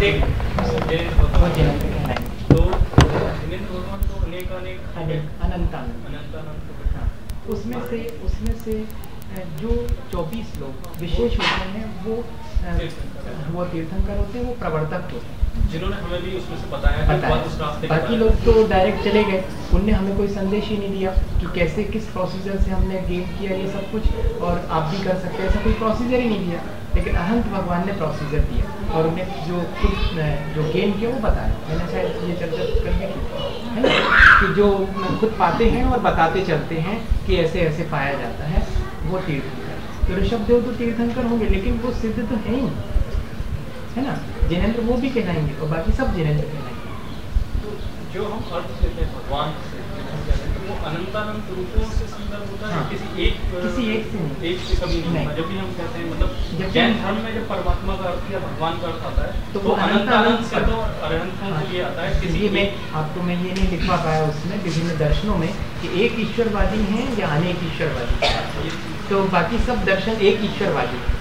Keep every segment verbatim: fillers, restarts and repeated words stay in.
प्रत्येक वो जैनेन्द्र कहलाएंगे। तो जैनेन्द्र भगवान तो अनेक अनेक अनेक अनंत अनंत अनंत अनंत हाँ, उसमें से उसमें से जो चौबीस लोग विशेष होते हैं वो वो तीर्थंकर होते हैं, वो प्रवर्तक होते हैं, जिन्होंने हमें भी उसमें से बताया कि बताया। उस रास्ते बाकी लोग तो डायरेक्ट चले गए, उनने हमें कोई संदेश ही नहीं दिया कि कैसे किस प्रोसीजर से हमने गेन किया ये सब कुछ और आप भी कर सकते हैं, ऐसा कोई प्रोसीजर ही नहीं दिया। लेकिन अनंत भगवान ने प्रोसीजर दिया और उन्हें जो खुद जो गेन किया वो बताया। मैंने शायद ये चर्चा करने की है ना कि जो खुद पाते हैं और बताते चलते हैं कि ऐसे ऐसे पाया जाता है, वो तीर्थंकर। तो ऋषभदेव तो तीर्थंकर होंगे लेकिन वो सिद्ध तो है ही, है ना। जैनेन्द्र वो भी कहलाएंगे और बाकी सब जैनेन्द्र कहलाएंगे। तो जो हम अर्थ लेते हैं भगवान से, तो वो अनंतानंत रूपों से संदर्भ होता है, हाँ। किसी एक किसी एक से नहीं, एक से कभी नहीं नहीं। होता। जब भी हम कहते हैं मतलब जब जैन भी- धर्म में जब परमात्मा का अर्थ या भगवान का अर्थ आता है तो तो वो अनंत अनंत अनंत से अनंत तो अनंत हाँ। से ये आता है किसी ये मैं एक- आपको मैं ये नहीं लिखवा पाया उसमें विभिन्न दर्शनों में कि एक ईश्वरवादी हैं या अनेक ईश्वरवादी हैं। तो बाकी सब दर्शन एक ईश्वरवादी हैं।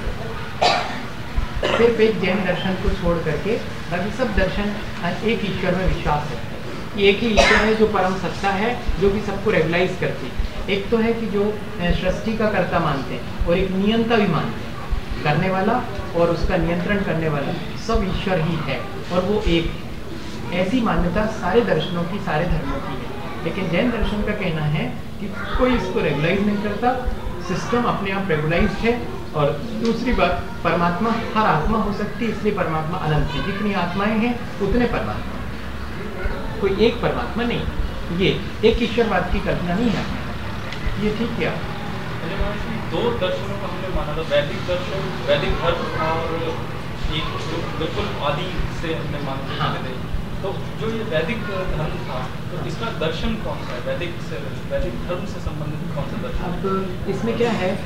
सिर्फ एक जैन दर्शन को छोड़ करके बाकी सब दर्शन एक ईश्वर में विश्वास है कि एक ही ईश्वर है जो परम सत्ता है, जो कि सबको रेगुलाइज करती है। एक तो है कि जो सृष्टि का कर्ता मानते हैं और एक नियंता भी मानते हैं, करने वाला और उसका नियंत्रण करने वाला सब ईश्वर ही है और वो एक। ऐसी मान्यता सारे दर्शनों की, सारे धर्मों की है। लेकिन जैन दर्शन का कहना है कि कोई इसको रेगुलाइज नहीं करता, सिस्टम अपने आप रेगुलाइज है। और दूसरी बात, परमात्मा हर आत्मा हो सकती है, इसलिए परमात्मा अनंत है। जितनी आत्माएं हैं उतने परमात्मा, कोई एक परमात्मा नहीं। ये एक ईश्वरवाद की कल्पना नहीं है, ये ठीक है। दो दर्शनों को हमने माना था, वैदिक दर्शन, वैदिक धर्म और एक जो बिल्कुल आदि से हमने माना हाँ। थे। तो जो ये वैदिक धर्म था तो इसका दर्शन कौन सा है? वैदिक से वैदिक धर्म से संबंधित कौन सा दर्शन? अब इसमें क्या है,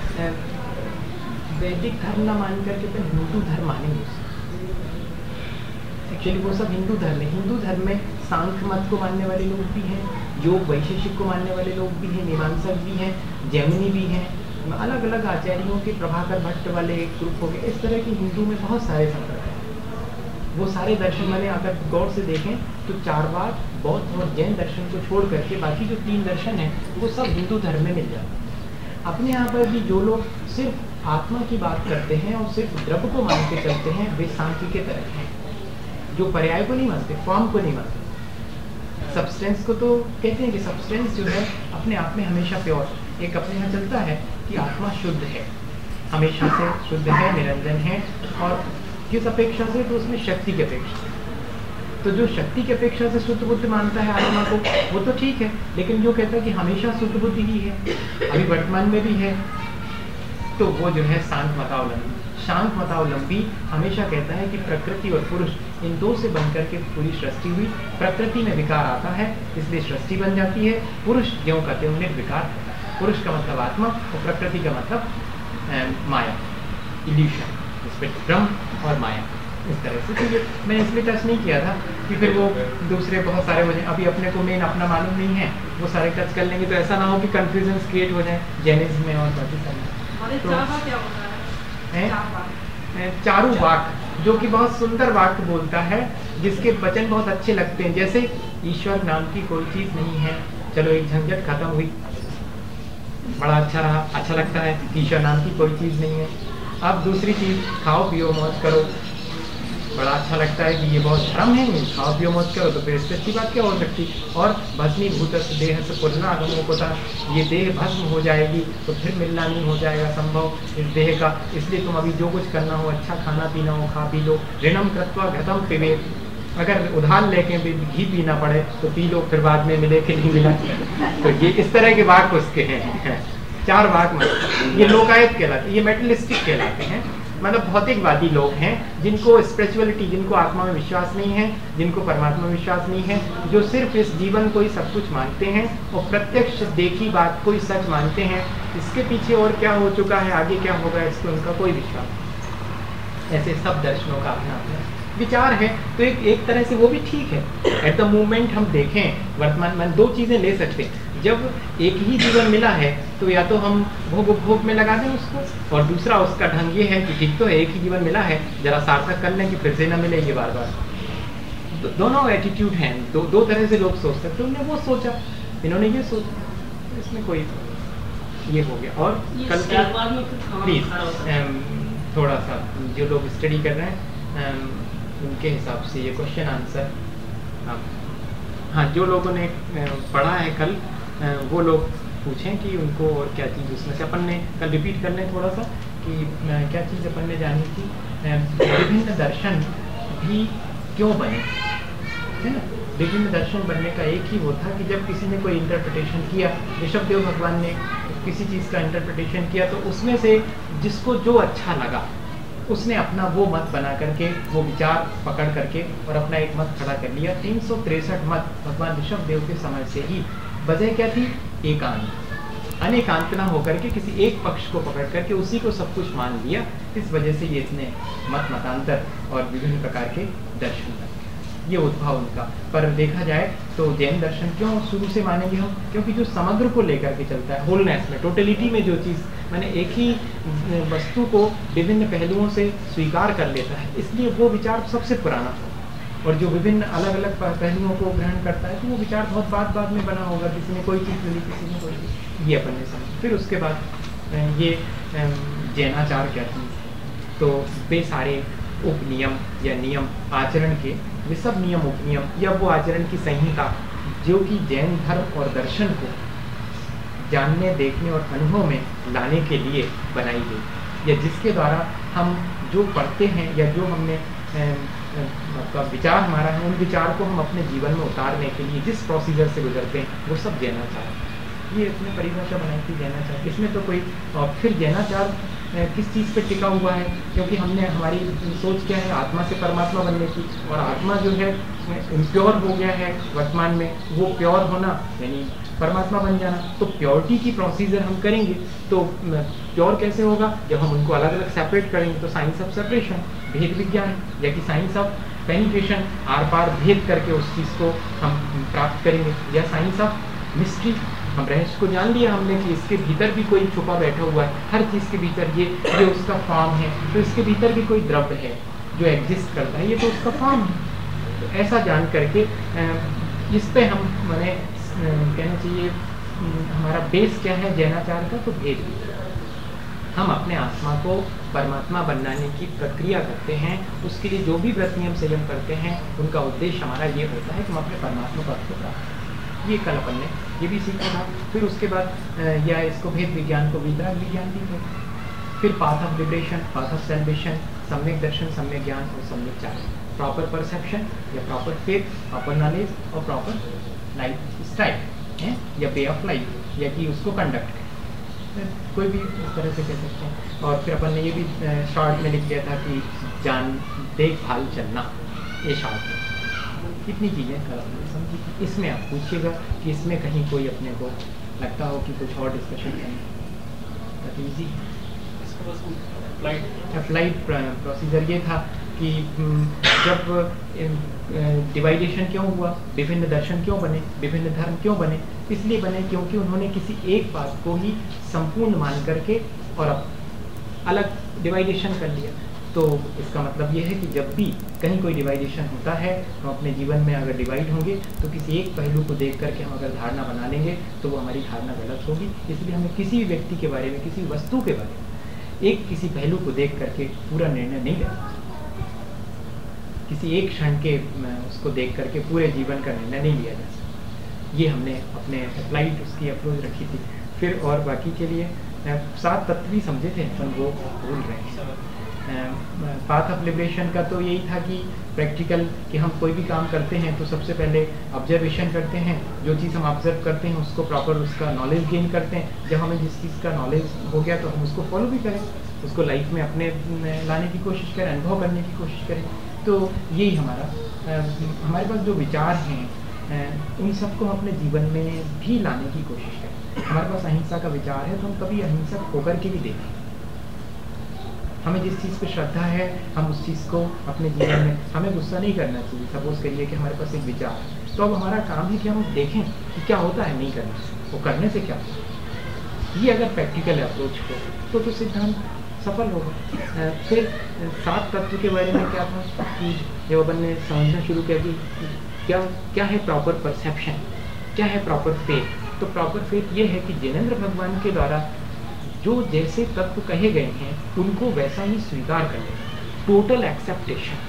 वैदिक धर्म ना मान करके तो हिंदू धर्म मानेंगे। एक्चुअली वो सब हिंदू धर्म है। हिंदू धर्म में सांख्य मत को मानने वाले लोग भी हैं, योग वैशेषिक को मानने वाले लोग भी हैं, मीमांसक भी हैं, जैमिनी भी हैं, अलग अलग आचार्यों के, प्रभाकर भट्ट वाले एक ग्रुप हो गए। इस तरह के हिंदू में बहुत सारे संप्रदाय हैं। वो सारे दर्शन मैंने अगर गौर से देखें तो चारवाक, बौद्ध और जैन दर्शन को छोड़ करके बाकी जो तीन दर्शन हैं वो सब हिंदू धर्म में मिल जाते हैं। अपने यहाँ पर भी जो लोग सिर्फ आत्मा की बात करते हैं और सिर्फ द्रव्य को मान के चलते हैं, वे सांख्य के तरह हैं, जो पर्याय को नहीं मानते, फॉर्म को नहीं मानते। सब्सटेंस को तो कहते हैं कि सब्सटेंस जो है अपने आप में हमेशा प्योर, एक अपने यहाँ चलता है कि आत्मा शुद्ध है, हमेशा से शुद्ध है, निरंजन है। और किस अपेक्षा से? तो उसमें शक्ति की अपेक्षा। तो जो शक्ति की अपेक्षा से शुद्ध बुद्ध मानता है आत्मा को, वो तो ठीक है। लेकिन जो कहता है कि हमेशा शुद्ध बुद्धि ही है, अभी वर्तमान में भी है, तो वो जो है शांत मतावलंबी। शांत मतावलंबी हमेशा कहता है कि प्रकृति और पुरुष, इन दो से बनकर के पूरी सृष्टि हुई। प्रकृति में विकार आता है इसलिए सृष्टि बन जाती है। पुरुष ज्यों कहते हैं उन्हें विकार, पुरुष का मतलब आत्मा और प्रकृति का मतलब आ, माया, इल्यूशन, इसमें ब्रह्म और माया, इस तरह से। तो ये मैंने इसलिए टच नहीं किया था कि फिर वो दूसरे बहुत सारे हो जाए। अभी अपने को मेन अपना मालूम नहीं है, वो सारे टच कर लेंगे तो ऐसा ना हो कि कंफ्यूजन क्रिएट हो जाए जैनिज्म में और बाकी सारे। तो चारू वाक, जो कि बहुत सुंदर वाक्य बोलता है, जिसके वचन बहुत अच्छे लगते हैं। जैसे ईश्वर नाम की कोई चीज नहीं है, चलो एक झंझट खत्म हुई, बड़ा अच्छा रहा, अच्छा लगता है। ईश्वर नाम की कोई चीज नहीं है। अब दूसरी चीज, खाओ पियो मौज करो, बड़ा अच्छा लगता है कि ये बहुत धर्म है, खाओ पियो मौज करो, तो फिर इससे अच्छी बात क्या हो सकती। और भस्मीभूत देह से पुनरागमो को था, ये देह भस्म हो जाएगी तो फिर मिलना नहीं हो जाएगा संभव इस देह का, इसलिए तुम अभी जो कुछ करना हो, अच्छा खाना पीना हो, खा पी लो। ऋणम कृत्वा घृतम पिबेत, अगर उधार लेके भी घी पीना पड़े तो पी लो, फिर बाद में मिले कि नहीं मिला। तो ये इस तरह के वाक्य उसके हैं, चार वाक्य। ये लोकायत कहलाते, ये मेटलिस्टिक कहलाते हैं, मतलब भौतिकवादी लोग हैं, जिनको स्पिरिचुअलिटी, जिनको आत्मा में विश्वास नहीं है, जिनको परमात्मा में विश्वास नहीं है, जो सिर्फ इस जीवन को ही सब कुछ मानते हैं और प्रत्यक्ष देखी बात को ही सच मानते हैं। इसके पीछे और क्या हो चुका है, आगे क्या होगा, इसको उनका कोई विश्वास नहीं। ऐसे सब दर्शनों का अपना अपना विचार है। तो एक एक तरह से वो भी ठीक है। एट द मोमेंट हम देखें वर्तमान में दो चीज़ें ले सकते हैं। जब एक ही जीवन मिला है तो या तो हम भोग उपभोग में लगा दें उसको, और दूसरा उसका ढंग ये है कि ठीक तो है एक ही जीवन मिला है, जरा सार्थक कर लें कि फिर से ना मिले ये बार बार। दो, दोनों एटीट्यूड हैं, दो दो तरह से लोग सोच सकते हैं। उन्होंने वो सोचा, इन्होंने ये सोचा, इसमें कोई ये हो गया। और कल प्लीज थोड़ा सा जो लोग स्टडी कर रहे हैं उनके हिसाब से ये क्वेश्चन आंसर, हाँ हाँ जो लोगों ने पढ़ा है कल वो लोग पूछें कि उनको और क्या चीज़ उसमें से अपन ने कल रिपीट कर लें थोड़ा सा कि क्या चीज़ अपन ने जानी थी। विभिन्न दर्शन भी क्यों बने, है ना। विभिन्न दर्शन बनने का एक ही वो था कि जब किसी ने कोई इंटरप्रिटेशन किया, ऋषभदेव भगवान ने किसी चीज़ का इंटरप्रिटेशन किया तो उसमें से जिसको जो अच्छा लगा उसने अपना वो मत बना करके, वो विचार पकड़ करके और अपना एक मत खड़ा कर लिया। तीन सौ तिरसठ मत भगवान ऋषभदेव के समय से ही। वजह क्या थी? एकांत, अनेकांत ना होकर के किसी एक पक्ष को पकड़ करके उसी को सब कुछ मान लिया। इस वजह से ये इतने मत मतांतर और विभिन्न प्रकार के दर्शन बन गए, ये उद्भव उनका। पर देखा जाए तो जैन दर्शन क्यों शुरू से मानेंगे हम? क्योंकि जो समग्र को लेकर के चलता है, होलनेस में, टोटलिटी में, जो चीज़ मैंने एक ही वस्तु को विभिन्न पहलुओं से स्वीकार कर लेता है, इसलिए वो विचार सबसे पुराना है। और जो विभिन्न अलग अलग पहलुओं को ग्रहण करता है तो वो विचार बहुत बाद बाद में बना होगा, किसी ने कोई चीज़ मिली, किसी ने कोई चीज़, ये अपन ने समझ। फिर उसके बाद ये जैनाचार क्या चीज़ है, तो वे सारे उपनियम या नियम आचरण के, वे सब नियम उपनियम या वो आचरण की संहिता जो कि जैन धर्म और दर्शन को जानने, देखने और अनुभव में लाने के लिए बनाई गई, या जिसके द्वारा हम जो पढ़ते हैं या जो हमने मतलब विचार हमारा है, उन विचार को हम अपने जीवन में उतारने के लिए जिस प्रोसीजर से गुजरते हैं वो सब जैनाचार। ये इसमें परिभाषा बनाई थी जैनाचार। इसमें तो कोई, और फिर जैनाचार किस चीज़ पे टिका हुआ है? क्योंकि हमने, हमारी सोच क्या है? आत्मा से परमात्मा बनने की, और आत्मा जो है इम्प्योर हो गया है वर्तमान में, वो प्योर होना यानी परमात्मा बन जाना। तो प्योरिटी की प्रोसीजर हम करेंगे तो प्योर कैसे होगा? जब हम उनको अलग अलग सेपरेट करेंगे। तो साइंस ऑफ सेपरेशन, भेद विज्ञान, या कि साइंस ऑफ पेनिट्रेशन, आर पार भेद करके उस चीज़ को हम प्राप्त करेंगे, या साइंस ऑफ मिस्ट्री, हम रहस्य को जान लिया हमने कि इसके भीतर भी कोई छुपा बैठा हुआ है, हर चीज़ के भीतर ये ये उसका फॉर्म है, तो इसके भीतर भी कोई द्रव्य है जो एग्जिस्ट करता है, ये तो उसका फॉर्म है। तो ऐसा जान करके इस पे हम मैंने कहना चाहिए हमारा बेस क्या है जैनाचार का? तो भेद। हम अपने आत्मा को परमात्मा बनाने की प्रक्रिया करते हैं, उसके लिए जो भी व्रत नियम संयम करते हैं उनका उद्देश्य हमारा ये होता है कि हम अपने परमात्मा को प्राप्त करें। ये कल अपन ने ये भी सीखा था। फिर उसके बाद या इसको भेद विज्ञान को वितराग विज्ञान भी है। फिर path of liberation, path of salvation, सम्यक दर्शन, सम्यक ज्ञान और सम्यक चार्ज, प्रॉपर परसेप्शन या प्रॉपर फेथ, प्रॉपर नॉलेज और प्रॉपर लाइफ स्टाइल है या वे ऑफ लाइफ, या कि उसको कंडक्ट करें, कोई भी इस तरह से कह सकते हैं। और फिर अपन ने ये भी शॉर्ट में लिख दिया था कि जान देखभाल चलना, ये शॉर्ट है। कितनी चीज़ें समझी, इसमें आप पूछिएगा कि इसमें कहीं कोई अपने को लगता हो कि कुछ और डिस्कशन करें। ईजी अप्लाइड प्रोसीजर ये था कि जब डिवाइडेशन क्यों हुआ, विभिन्न दर्शन क्यों बने, विभिन्न धर्म क्यों बने? इसलिए बने क्योंकि उन्होंने किसी एक बात को ही संपूर्ण मान करके और अलग डिवाइडेशन कर लिया। तो इसका मतलब ये है कि जब भी कहीं कोई डिवाइडेशन होता है, हम अपने जीवन में अगर डिवाइड होंगे तो किसी एक पहलू को देख करके हम अगर धारणा बना लेंगे तो वो हमारी धारणा गलत होगी। इसलिए हमें किसी व्यक्ति के बारे में, किसी वस्तु के बारे में एक किसी पहलू को देख करके पूरा निर्णय नहीं लेना, किसी एक क्षण के उसको देख करके पूरे जीवन का निर्णय नहीं लिया जा सकता। ये हमने अपने अप्लाइड उसकी अप्रोच रखी थी। फिर और बाकी के लिए सात तत्व भी समझे थे अपन, वो भूल रहे हैं। पाथ ऑफ लिबरेशन का तो यही था कि प्रैक्टिकल, कि हम कोई भी काम करते हैं तो सबसे पहले ऑब्जर्वेशन करते हैं, जो चीज़ हम ऑब्जर्व करते हैं उसको प्रॉपर उसका नॉलेज गेन करते हैं। जब हमें जिस चीज़ का नॉलेज हो गया तो हम उसको फॉलो भी करें, उसको लाइफ में अपने लाने की कोशिश करें, अनुभव करने की कोशिश करें। तो यही हमारा हमारे पास जो विचार हैं उन सबको हम अपने जीवन में भी लाने की कोशिश करें। हमारे पास अहिंसा का विचार है तो हम कभी अहिंसक होकर के भी देखें। हमें जिस चीज़ पे श्रद्धा है हम उस चीज़ को अपने जीवन में, हमें गुस्सा नहीं करना चाहिए। सपोज करिए कि हमारे पास एक विचार है, तो अब हमारा काम है कि हम देखें कि क्या होता है नहीं करने से, वो करने से क्या होता है। ये अगर प्रैक्टिकल अप्रोच हो तो तो सिद्धांत सफल होगा। अ, फिर अ, सात तत्व के बारे में क्या था कि जब अपन ने समझना शुरू किया कि क्या क्या है प्रॉपर परसेप्शन, क्या है प्रॉपर फेथ। तो प्रॉपर फेथ ये है कि जिनेंद्र भगवान के द्वारा जो जैसे तत्व कहे गए हैं उनको वैसा ही स्वीकार कर लेना, टोटल एक्सेप्टेशन।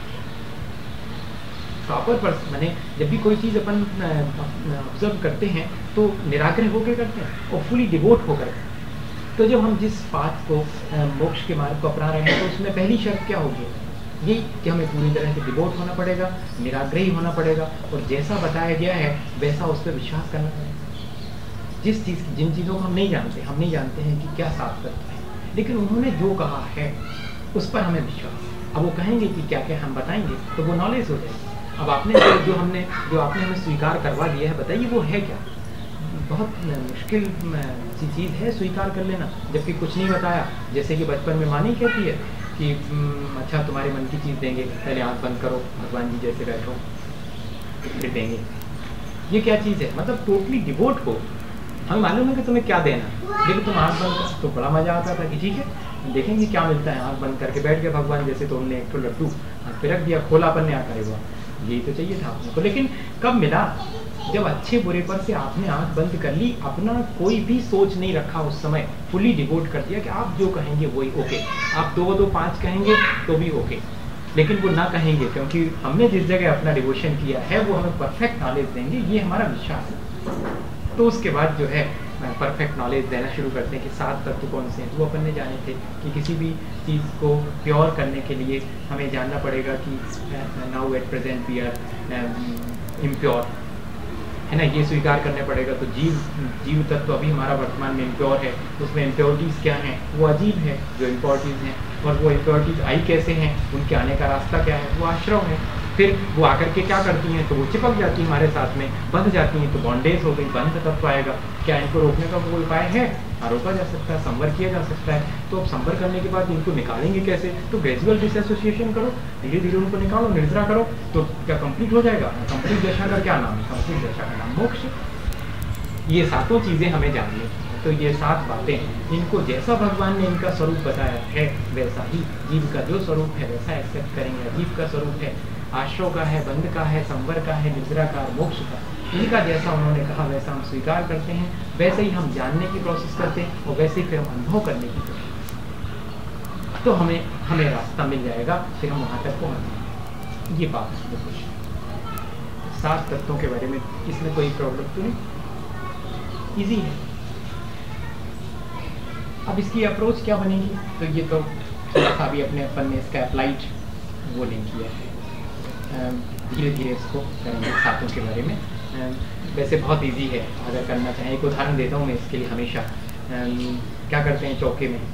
प्रॉपर पर्स माने जब भी कोई चीज़ अपन ऑब्जर्व करते हैं तो निराग्रह होकर करते हैं और फुली डिवोट होकर करते हैं। तो जब हम जिस पाथ को अ, मोक्ष के मार्ग को अपना रहे हैं तो उसमें पहली शर्त क्या होगी, ये कि हमें पूरी तरह से डिवोट होना पड़ेगा, निराग्रही होना पड़ेगा और जैसा बताया गया है वैसा उस पर विश्वास करना पड़ेगा। जिस चीज़ जिन चीज़ों को हम नहीं जानते, हम नहीं जानते हैं कि क्या सात तत्व है, लेकिन उन्होंने जो कहा है उस पर हमें विश्वास। अब वो कहेंगे कि क्या क्या हम बताएंगे तो वो नॉलेज हो जाएगी। अब आपने जो, जो हमने जो आपने हमें स्वीकार करवा दिया है, बताइए वो है क्या। बहुत मुश्किल सी चीज़ है स्वीकार कर लेना, जबकि कुछ नहीं बताया। जैसे कि बचपन में माँ नहीं कहती है कि अच्छा तुम्हारे मन की चीज़ देंगे, पहले आँख बंद करो, भगवान जी जैसे बैठो, फिर देंगे। ये क्या चीज़ है, मतलब टोटली डिवोट हो। हमें मालूम है कि तुम्हें क्या देना, लेकिन तुम आँख बंद कर, तो बड़ा मजा आता था कि ठीक है देखेंगे क्या मिलता है। आँख बंद करके बैठ गया भगवान जैसे, तो हमने एक तो लड्डू आँख पे रख दिया, खोला अपन ने, आकर हुआ यही तो चाहिए था आपको। लेकिन कब मिला, जब अच्छे बुरे पर से आपने आंख बंद कर ली, अपना कोई भी सोच नहीं रखा उस समय, फुली डिवोट कर दिया कि आप जो कहेंगे वही ओके। आप दो दो पाँच कहेंगे तो भी ओके, लेकिन वो ना कहेंगे क्योंकि हमने जिस जगह अपना डिवोशन किया है वो हमें परफेक्ट नॉलेज देंगे, ये हमारा विश्वास है। तो उसके बाद जो है परफेक्ट नॉलेज देना शुरू करते हैं कि सात तत्व कौन से हैं। वो अपन ने जाने थे कि किसी भी चीज़ को प्योर करने के लिए हमें जानना पड़ेगा कि now at present we are impure, है ना, ये स्वीकार करने पड़ेगा। तो जीव जीव तत्व अभी हमारा वर्तमान में इम्प्योर है, उसमें इम्प्योरिटीज़ क्या हैं, वो अजीब है जो इम्प्योरिटीज़ हैं। और वो इम्प्योरिटीज़ आई कैसे हैं, उनके आने का रास्ता क्या है, वो आश्रम है। फिर वो आकर के क्या करती हैं, तो वो चिपक जाती हैं हमारे साथ में, बंध जाती हैं, तो बॉन्डेज हो गई, बंध तत्व आएगा। क्या इनको रोकने का कोई उपाय है? हाँ, रोका जा सकता है, संवर किया जा सकता है। तो अब संवर करने के बाद इनको निकालेंगे कैसे? तो ग्रेजुअल डिसएसोसिएशन करो, धीरे धीरे उनको निकालो, निर्जरा करो, तो क्या कंप्लीट हो जाएगा? कंप्लीट दशा का क्या नाम है? कंप्लीट दशा का नाम मोक्ष। ये सातों चीज़ें हमें जाननी है। तो ये सात बातें, इनको जैसा भगवान ने इनका स्वरूप बताया है वैसा ही जीव का जो स्वरूप है वैसा एक्सेप्ट करेंगे। जीव का स्वरूप है आश्रव का है, बंध का है, संवर का है, निद्रा का, मोक्ष का। इनका जैसा उन्होंने कहा वैसा हम स्वीकार करते हैं, वैसे ही हम जानने की प्रोसेस करते हैं और वैसे ही फिर हम अनुभव करने की कोशिश, तो हमें हमें रास्ता मिल जाएगा, फिर हम वहाँ तक पहुँचेंगे। ये बात है कुछ सात तत्वों के बारे में। इसमें कोई प्रॉब्लम तो नहीं, ईजी है। अब इसकी अप्रोच क्या बनेगी, तो ये तो अभी अपने अपन ने इसका अप्लाइड वो नहीं किया है, धीरे धीरे इसको करेंगे सातों के बारे में। वैसे बहुत इजी है अगर करना चाहें। एक उदाहरण देता हूँ मैं इसके लिए हमेशा। क्या करते हैं चौके में,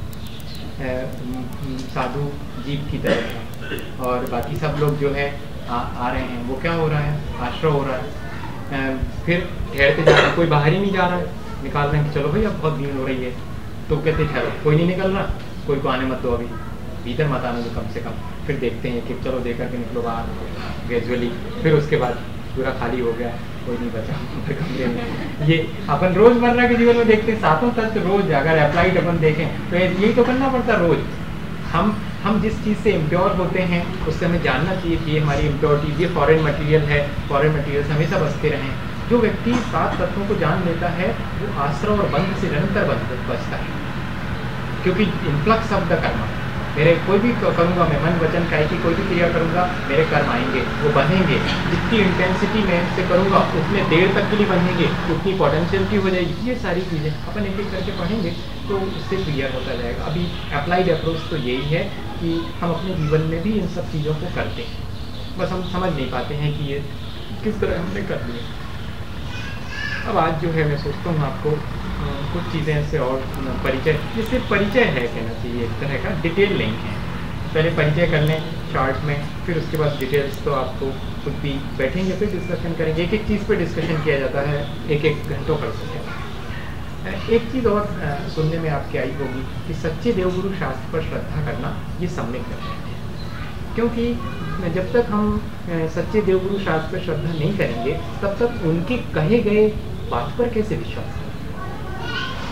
साधु जीव की तरह है और बाकी सब लोग जो है आ, आ रहे हैं, वो क्या हो रहा है, आश्रय हो रहा है। फिर ठहरते जा रहे हैं, कोई बाहर ही नहीं जा रहा है, निकाल रहे हैं कि चलो भाई अब बहुत भीड़ हो रही है, तो कहते ठहरो, कोई नहीं निकल रहा, कोई को आने मत दो, अभी भीतर मत आने दो कम से कम। फिर देखते हैं कि चलो देकर के निकलो बाहर ग्रेजुअली, फिर उसके बाद पूरा खाली हो गया, कोई नहीं बचा कमरे में। ये अपन रोजमर्रा के जीवन में देखते हैं। सातों तत्व रोज अगर अप्लाइड अपन देखें तो यही तो करना पड़ता रोज। हम हम जिस चीज़ से इम्प्योर होते हैं उससे हमें जानना चाहिए कि ये हमारी इम्प्योरिटी, ये फॉरेन मटेरियल है, फॉरेन मटेरियल से हमेशा बचते रहें। जो व्यक्ति सात तत्वों को जान लेता है वो आश्रय और बंध से निरंतर बचता है, क्योंकि इन्फ्लक्स ऑफ द कर्म, मेरे कोई भी करूँगा मैं, मन वचन काहे की कोई भी क्रिया करूँगा, मेरे कर्म आएंगे, वो बनेंगे। जितनी इंटेंसिटी में से करूँगा उतने देर तक के लिए बनेंगे, उतनी पोटेंशियलिटी हो जाएगी। ये सारी चीज़ें अपन एक एक करके पढ़ेंगे तो उससे क्लियर होता जाएगा। अभी अप्लाइड अप्रोच तो यही है कि हम अपने जीवन में भी इन सब चीज़ों को करते हैं, बस हम समझ नहीं पाते हैं कि ये किस तरह हमने कर लिया। अब आज जो है मैं सोचता हूँ आपको कुछ चीज़ें से और परिचय, जिससे परिचय है कहना चाहिए, एक तरह का डिटेल नहीं है। पहले परिचय कर लें शॉर्ट में, फिर उसके बाद डिटेल्स तो आपको खुद भी बैठेंगे फिर डिस्कशन करेंगे। एक एक चीज़ पे डिस्कशन किया जाता है, एक एक घंटों कर सकते हैं। एक चीज़ और सुनने में आपकी आई होगी कि सच्चे देवगुरु शास्त्र पर श्रद्धा करना ये सम्यक दर्शन है, क्योंकि जब तक हम सच्चे देवगुरु शास्त्र पर श्रद्धा नहीं करेंगे तब तक उनके कहे गए बात पर कैसे विश्वास करें।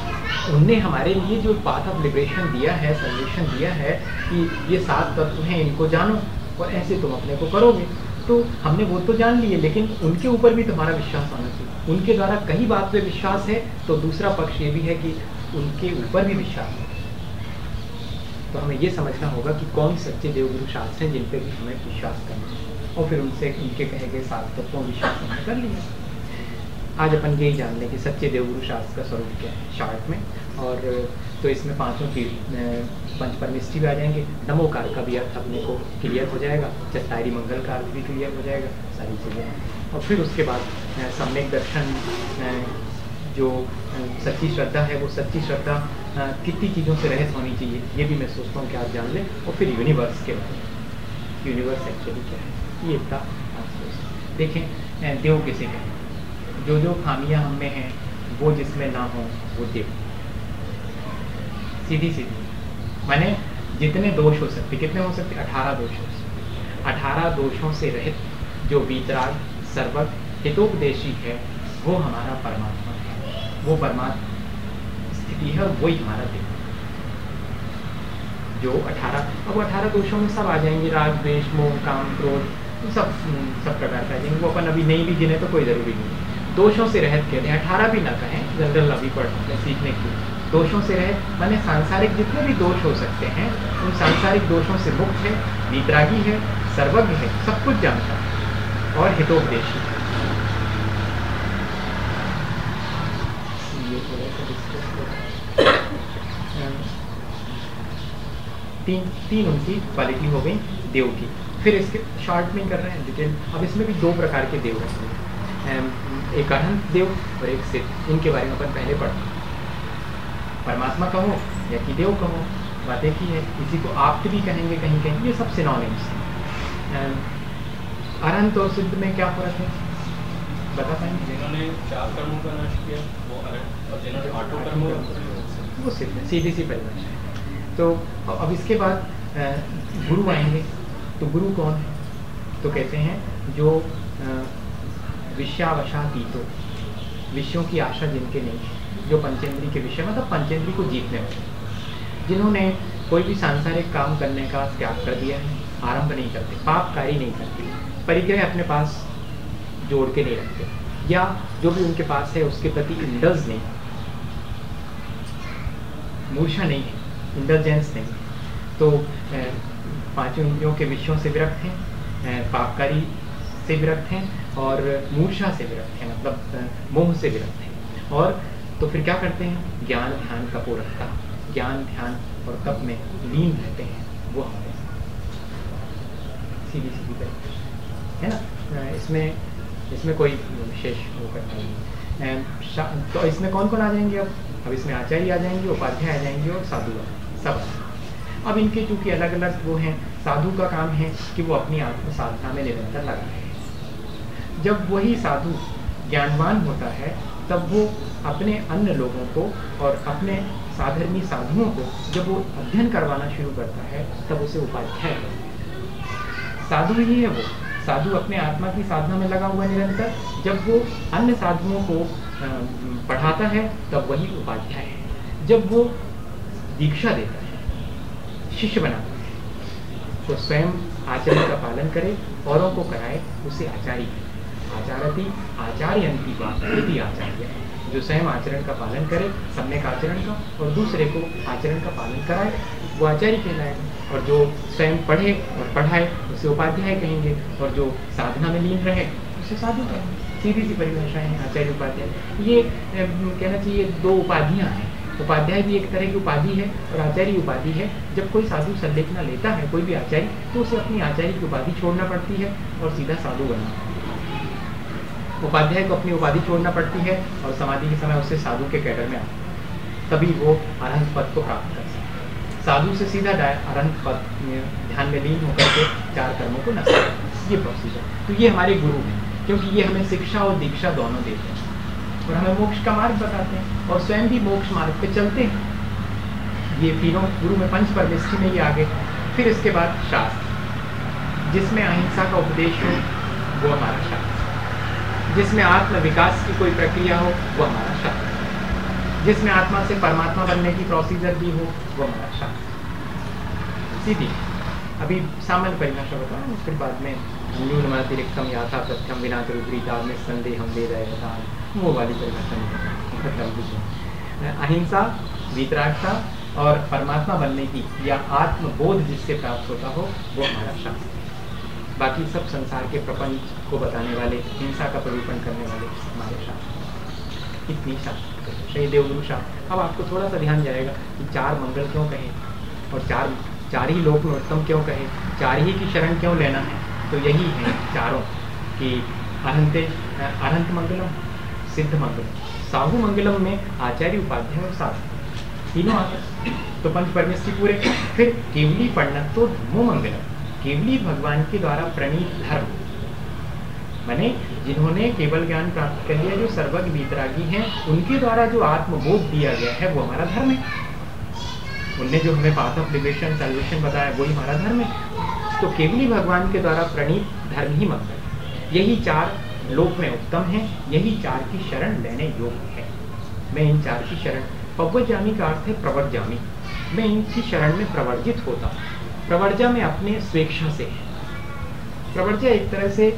उनने हमारे लिए जो पाथ ऑफ लिबरेशन दिया है, सल्यूशन दिया है कि ये सात तत्व हैं, इनको जानो और ऐसे तुम अपने को करोगे। तो हमने वो तो जान लिए, लेकिन उनके ऊपर भी तुम्हारा विश्वास होना चाहिए। उनके द्वारा कई बात पे विश्वास है, तो दूसरा पक्ष ये भी है कि उनके ऊपर भी विश्वास है। तो हमें ये समझना होगा कि कौन सच्चे देवगुरु शास्त्र हैं जिन पे भी हमें विश्वास करना है, और फिर उनसे उनके कहे गए सात तत्वों विश्वास हमने कर लिया। आज अपन यही जान लें कि सच्चे देवगुरु शास्त्र का स्वरूप क्या है शॉर्ट में। और तो इसमें पांचों की पंच परमिष्टि भी आ जाएंगे, नमोकार का भी अर्थ अपने को क्लियर हो जाएगा, चत्तारी मंगल का अर्थ भी क्लियर हो जाएगा, सारी चीज़ें। और फिर उसके बाद सम्यक दर्शन, जो सच्ची श्रद्धा है, वो सच्ची श्रद्धा कितनी चीज़ों से रहित होनी चाहिए, ये भी मैं सोचता हूँ कि आप जान लें। और फिर यूनिवर्स के बारे में, यूनिवर्स एक्चुअली क्या है, ये था आप देखें। देव किसे कहें? जो जो खामियां हम में हैं वो जिसमें ना हो वो देव। सीधी सीधी माने जितने दोष हो सकते, कितने हो सकते? अठारह दोष हो सकते। अठारह दोषों से रहित जो वीतराग सर्वज्ञ हितोपदेशी है, वो हमारा परमात्मा है, वो परमात्मा स्थिति है, और वही हमारा देव। जो अठारह, अब अठारह दोषों में सब आ जाएंगे, राग द्वेष मोह काम क्रोध, सब सब प्रकार का आ जाएंगे। वो अपन अभी नहीं भी गिने तो कोई ज़रूरी नहीं। दोषों से रहित कहते हैं, अठारह भी ना कहें, जनरल अभी पढ़ते हैं सीखने के लिए। दोषों से रहित माने सांसारिक जितने भी दोष हो सकते हैं, उन सांसारिक दोषों से मुक्त है, वीतरागी है, सर्वज्ञ है, सब कुछ जानता है, और हितोपदेशी है। तीन तीन उनकी क्वालिटी हो गई देव की। फिर इसके शॉर्ट में कर रहे हैं डिटेल। अब इसमें भी दो प्रकार के देव हैं, एक अनंत देव और एक सिद्ध। इनके बारे में अपन पहले पढ़ते, परमात्मा कहो या कि देव कहो, बात एक ही है। इसी को आप्त भी कहेंगे कहीं कहीं, ये सब सिनोनिम्स हैं। अनंत और सिद्ध में क्या फर्क है बता पाएंगे? जिन्होंने चार कर्मों का नाश किया वो अनंत, और जिन्होंने आठों कर्मों का वो सिद्ध है, सीधी सी परिभाषा है। तो अब इसके बाद गुरु आएंगे। तो गुरु कौन है? तो कहते हैं जो विषयावशातीतो, विषयों की आशा जिनके नहीं है, जो पंचेंद्री के विषय मतलब पंचेंद्री को जीतने वाले, जिन्होंने कोई भी सांसारिक काम करने का त्याग कर दिया है, आरंभ नहीं करते, पापकारी नहीं करते, परिग्रह अपने पास जोड़ के नहीं रखते, या जो भी उनके पास है उसके प्रति इंडल्ज नहीं, मूर्छा नहीं है, इंडल्जेंस नहीं। तो पांचों इंद्रियों के विषयों से विरक्त हैं, पापकारी से विरक्त हैं, और मूर्छा से विरक्त हैं, मतलब मोह से विरक्त हैं। और तो फिर क्या करते हैं? ज्ञान ध्यान कपूरता, ज्ञान ध्यान और तप में लीन रहते हैं, वो हमारे सीधी सीधी तरह है ना। इसमें इसमें कोई विशेष वो करता नहीं। तो इसमें कौन कौन आ जाएंगे? अब अब इसमें आचार्य आ जाएंगे, उपाध्याय आ जाएंगे, और साधु सब। अब इनके चूंकि अलग अलग वो हैं, साधु का काम है कि वो अपनी आत्म साधना में निरंतर लगा है। जब वही साधु ज्ञानवान होता है, तब वो अपने अन्य लोगों को और अपने साधर्मी साधुओं को जब वो अध्ययन करवाना शुरू करता है, तब उसे उपाध्याय है। साधु ही है वो, साधु अपने आत्मा की साधना में लगा हुआ निरंतर। जब वो अन्य साधुओं को पढ़ाता है, तब वही उपाध्याय है। जब वो दीक्षा देता है, शिष्य बनाता है, तो स्वयं आचरण का पालन करे, औरों को कराए, उसे आचार्य है। आचारति आचार्यंती बात यदि आचार्य, जो स्वयं आचरण का पालन करे, सम्यक आचरण का, और दूसरे को आचरण का पालन कराए, वो आचार्य कहलाएगा। और जो स्वयं पढ़े और पढ़ाए, उसे उपाध्याय कहेंगे, और जो साधना में लीन रहे, उसे साधु कहेंगे। सीधी सी परिभाषा है आचार्य उपाध्याय। ये कहना चाहिए दो उपाधियाँ हैं। उपाध्याय भी एक तरह की उपाधि है, और आचार्य उपाधि है। जब कोई साधु संलेखना लेता है, कोई भी आचार्य, तो उसे अपनी आचार्य की उपाधि छोड़ना पड़ती है और सीधा साधु बनना पड़ता है। उपाध्याय को अपनी उपाधि छोड़ना पड़ती है, और समाधि के समय उसे साधु के कैडर में आता है, तभी वो अरहंत पद को प्राप्त कर सकता है। साधु से सीधा अरहंत पद ध्यान में लीन होकर के चार कर्मों को नष्ट करता है। ये प्रोसीजर। तो ये हमारे गुरु हैं, क्योंकि ये हमें शिक्षा और दीक्षा दोनों देते हैं, और हमें मोक्ष का मार्ग बताते हैं, और स्वयं भी मोक्ष मार्ग पे चलते हैं। ये तीनों गुरु में पंच परमेष्ठी में ये आगे। फिर इसके बाद शास्त्र, जिसमें अहिंसा का उपदेश हो वो हमारा शास्त्र, जिसमें आत्म विकास की कोई प्रक्रिया हो वो हमारा शास्त्र। जिसमें आत्मा से परमात्मा बनने की प्रोसीजर भी हो, वो हमारा शास्त्र। सीधी अभी सामान्य परिभाषा बताऊँ, उसके बाद में न्यूनमातिरिक्तम याथा तथ्यम विना विपरीता में संदेह हम वेद है, वो वाली परिभाषा में अहिंसा, वीतरागता और परमात्मा बनने की या आत्मबोध जिससे प्राप्त होता हो, वो हमारा शास्त्र। बाकी सब संसार के प्रपंच को बताने वाले, हिंसा का प्ररूपण करने वाले हमारे शास्त्र। इतनी शास्त्र शही देवगुरु शास्त्र। अब आपको थोड़ा सा ध्यान जाएगा कि चार मंगल क्यों कहे और चार चार ही लोक में उत्तम क्यों कहे, चार ही की शरण क्यों लेना है। तो यही है चारों कि अहंते अहंत मंगलम, सिद्ध मंगलम, साहू मंगलम में आचार्य उपाध्याय और साधु तीनों आते। तो पंच परमेश्वरी पूरे। फिर केवली पढ़नत्तो धर्मो मंगलम, केवली भगवान के द्वारा प्रणीत धर्म, माने जिन्होंने केवल ज्ञान प्राप्त कर लिया, जो सर्वज्ञ वीतरागी हैं, उनके द्वारा जो आत्मबोध दिया गया है वो हमारा धर्म है। उनने जो हमें पाथ ऑफ लिबरेशन, सल्वेशन बताया, वही हमारा धर्म है। तो केवली भगवान के द्वारा प्रणीत धर्म ही मंगल, यही चार लोक में उत्तम है, यही चार की शरण लेने योग्य है। मैं इन चार की शरण, पव्वजामी का अर्थ है प्रवर्जामी, मैं इनकी शरण में प्रवर्जित होता हूँ। प्रवर्जा में अपने स्वेच्छा से, प्रवर्जा एक तरह से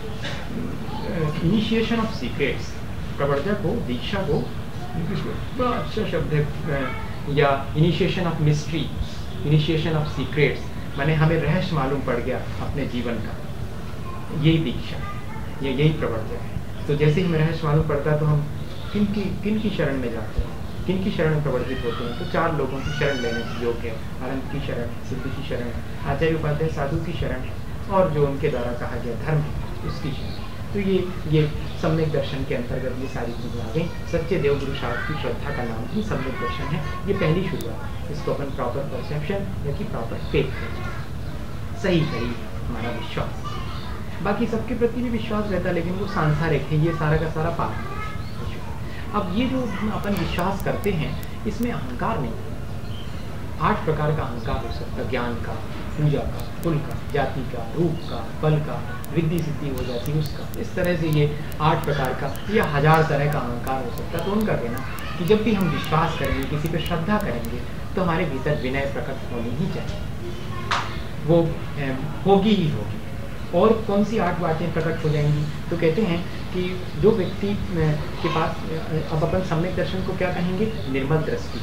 इनिशिएशन ऑफ सीक्रेट्स, प्रवर्जा को, दीक्षा को बड़ा अच्छा शब्द है, या initiation of mystery, initiation of secrets, माने हमें रहस्य मालूम पड़ गया अपने जीवन का, यही दीक्षा या यही प्रवर्जा है। तो जैसे ही हमें रहस्य मालूम पड़ता तो हम किन की किन की शरण में जाते हैं, किन की शरण में प्रवर्तित होते हैं। तो चार लोगों की शरण लेने के योग्य है। अनंत की शरण, सिद्ध की शरण, आचार्य उपाध्याय साधु की शरण है, और जो उनके द्वारा कहा गया धर्म है उसकी शरण। तो ये ये सम्यक दर्शन के अंतर्गत ये सारी चीजें आ गई। सच्चे देवगुरु शास्त्र की श्रद्धा का नाम ही सम्यक दर्शन है। ये पहली शुरुआत, इसको अपन प्रॉपर परसेप्शन या कि प्रॉपर फेथ कहते हैं। सही सही हमारा विश्वास, बाकी सबके प्रति भी विश्वास रहता है, लेकिन वो सांसारिक है, ये सारा का सारा पाप है। अब ये जो अपन विश्वास करते हैं, इसमें अहंकार नहीं। आठ प्रकार का अहंकार हो सकता है, ज्ञान का, पूजा का, कुल का, जाति का, रूप का, बल का, रिद्धि सिद्धि हो जाती उसका, इस तरह से ये आठ प्रकार का या हजार तरह का अहंकार हो सकता है। तो उनका कहना कि जब भी हम विश्वास करेंगे, किसी पर श्रद्धा करेंगे, तो हमारे भीतर विनय प्रकट होनी ही चाहिए, वो होगी ही होगी। और कौन सी आठ बातें प्रकट हो जाएंगी? तो कहते हैं कि जो व्यक्ति के पास, अब अपन सम्यक दर्शन को क्या कहेंगे? निर्मल दृष्टि।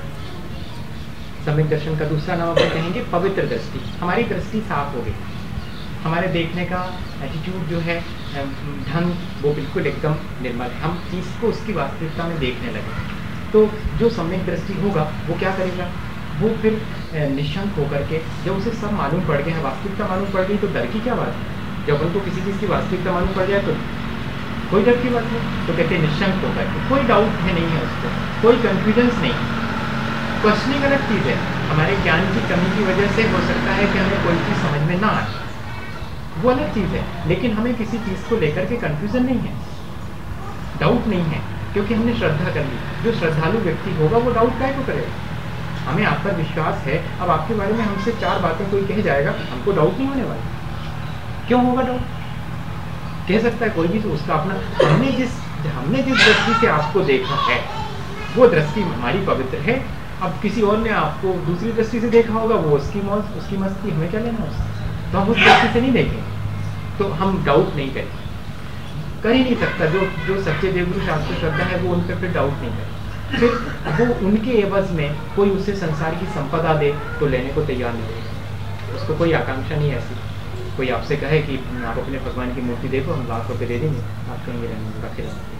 सम्यक दर्शन का दूसरा नाम अपन कहेंगे पवित्र दृष्टि। हमारी दृष्टि साफ हो गई, हमारे देखने का एटीट्यूड जो है, ढंग, वो बिल्कुल एकदम निर्मल है, हम चीज़ को उसकी वास्तविकता में देखने लगे। तो जो सम्यक दृष्टि होगा वो क्या करेगा? वो फिर निशंक होकर के, जब उसे सब मालूम पड़ गया है, वास्तविकता मालूम पड़ गई, तो डर की क्या बात है? जब उनको किसी चीज़ की वास्तविकता मालूम पड़ जाए तो कोई डर की बात नहीं। तो कहते हैं निशंक होकर के, कोई डाउट है नहीं है उसको, कोई कन्फ्यूजन्स नहीं। क्वेश्चनिंग अलग चीज़ है, हमारे ज्ञान की कमी की वजह से हो सकता है कि हमें कोई चीज़ समझ में ना आए, वो अलग चीज़ है। लेकिन हमें किसी चीज़ को लेकर के कन्फ्यूजन नहीं है, डाउट नहीं है, क्योंकि हमने श्रद्धा कर ली। जो श्रद्धालु व्यक्ति होगा वो डाउट काहे को करेगा? हमें आप पर विश्वास है, अब आपके बारे में हमसे चार बातें कोई कह जाएगा, हमको डाउट नहीं होने वाला। क्यों होगा डाउट? कह सकता है कोई भी, तो उसका अपना, हमने जिस हमने जिस दृष्टि से आपको देखा है वो दृष्टि हमारी पवित्र है। अब किसी और ने आपको दूसरी दृष्टि से देखा होगा, वो उसकी मौज, उसकी मस्ती, हमें क्या लेना उससे? तो हम उस दृष्टि से नहीं देखेंगे, तो हम डाउट नहीं करेंगे, कर ही नहीं सकता। जो जो सच्चे देवगुरु शास्त्र श्रद्धा है वो उन पर फिर डाउट नहीं करेगा। फिर वो उनके एवज में कोई उसे संसार की संपदा दे तो लेने को तैयार नहीं है, उसको कोई आकांक्षा नहीं ऐसी। कोई आपसे कहे कि आप अपने भगवान की मूर्ति देखो, हम लाख रुपये दे देंगे, आप कहेंगे रहने रखे रहेंगे।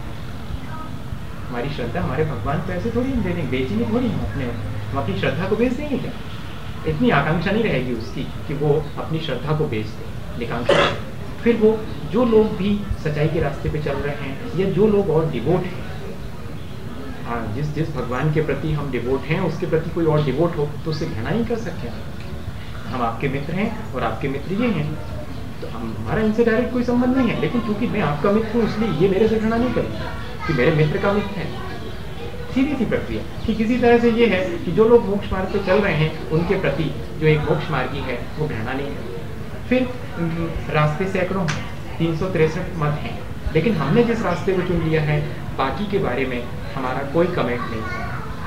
हमारी श्रद्धा हमारे भगवान को ऐसे थोड़ी हम दे देंगे, बेचेंगे थोड़ी हम अपने, हम अपनी श्रद्धा को बेच देंगे क्या? इतनी आकांक्षा नहीं रहेगी उसकी कि वो अपनी श्रद्धा को बेच दे, निकांक्षा। फिर वो जो लोग भी सच्चाई के रास्ते पे चल रहे हैं, या जो लोग और डिवोट हैं, हाँ, जिस जिस भगवान के प्रति हम डिवोट हैं उसके प्रति कोई और डिवोट हो तो उसे घृणा ही कर सकते हैं। हम आपके मित्र हैं और आपके मित्र ये हैं, तो हम हमारा इनसे डायरेक्ट कोई संबंध नहीं है, लेकिन चूंकि मैं आपका मित्र हूँ इसलिए ये मेरे से घृणा नहीं करेंगे कि मेरे मित्र का मित्र है। सीधी सी प्रक्रिया कि किसी तरह से ये है कि जो लोग मोक्ष मार्ग पे चल रहे हैं उनके प्रति जो एक मोक्ष मार्गी है वो घृणा नहीं है। फिर रास्ते सैकड़ों हैं, तीन सौ तिरसठ मत हैं, लेकिन हमने जिस रास्ते को चुन लिया है बाकी के बारे में हमारा कोई कमेंट नहीं है।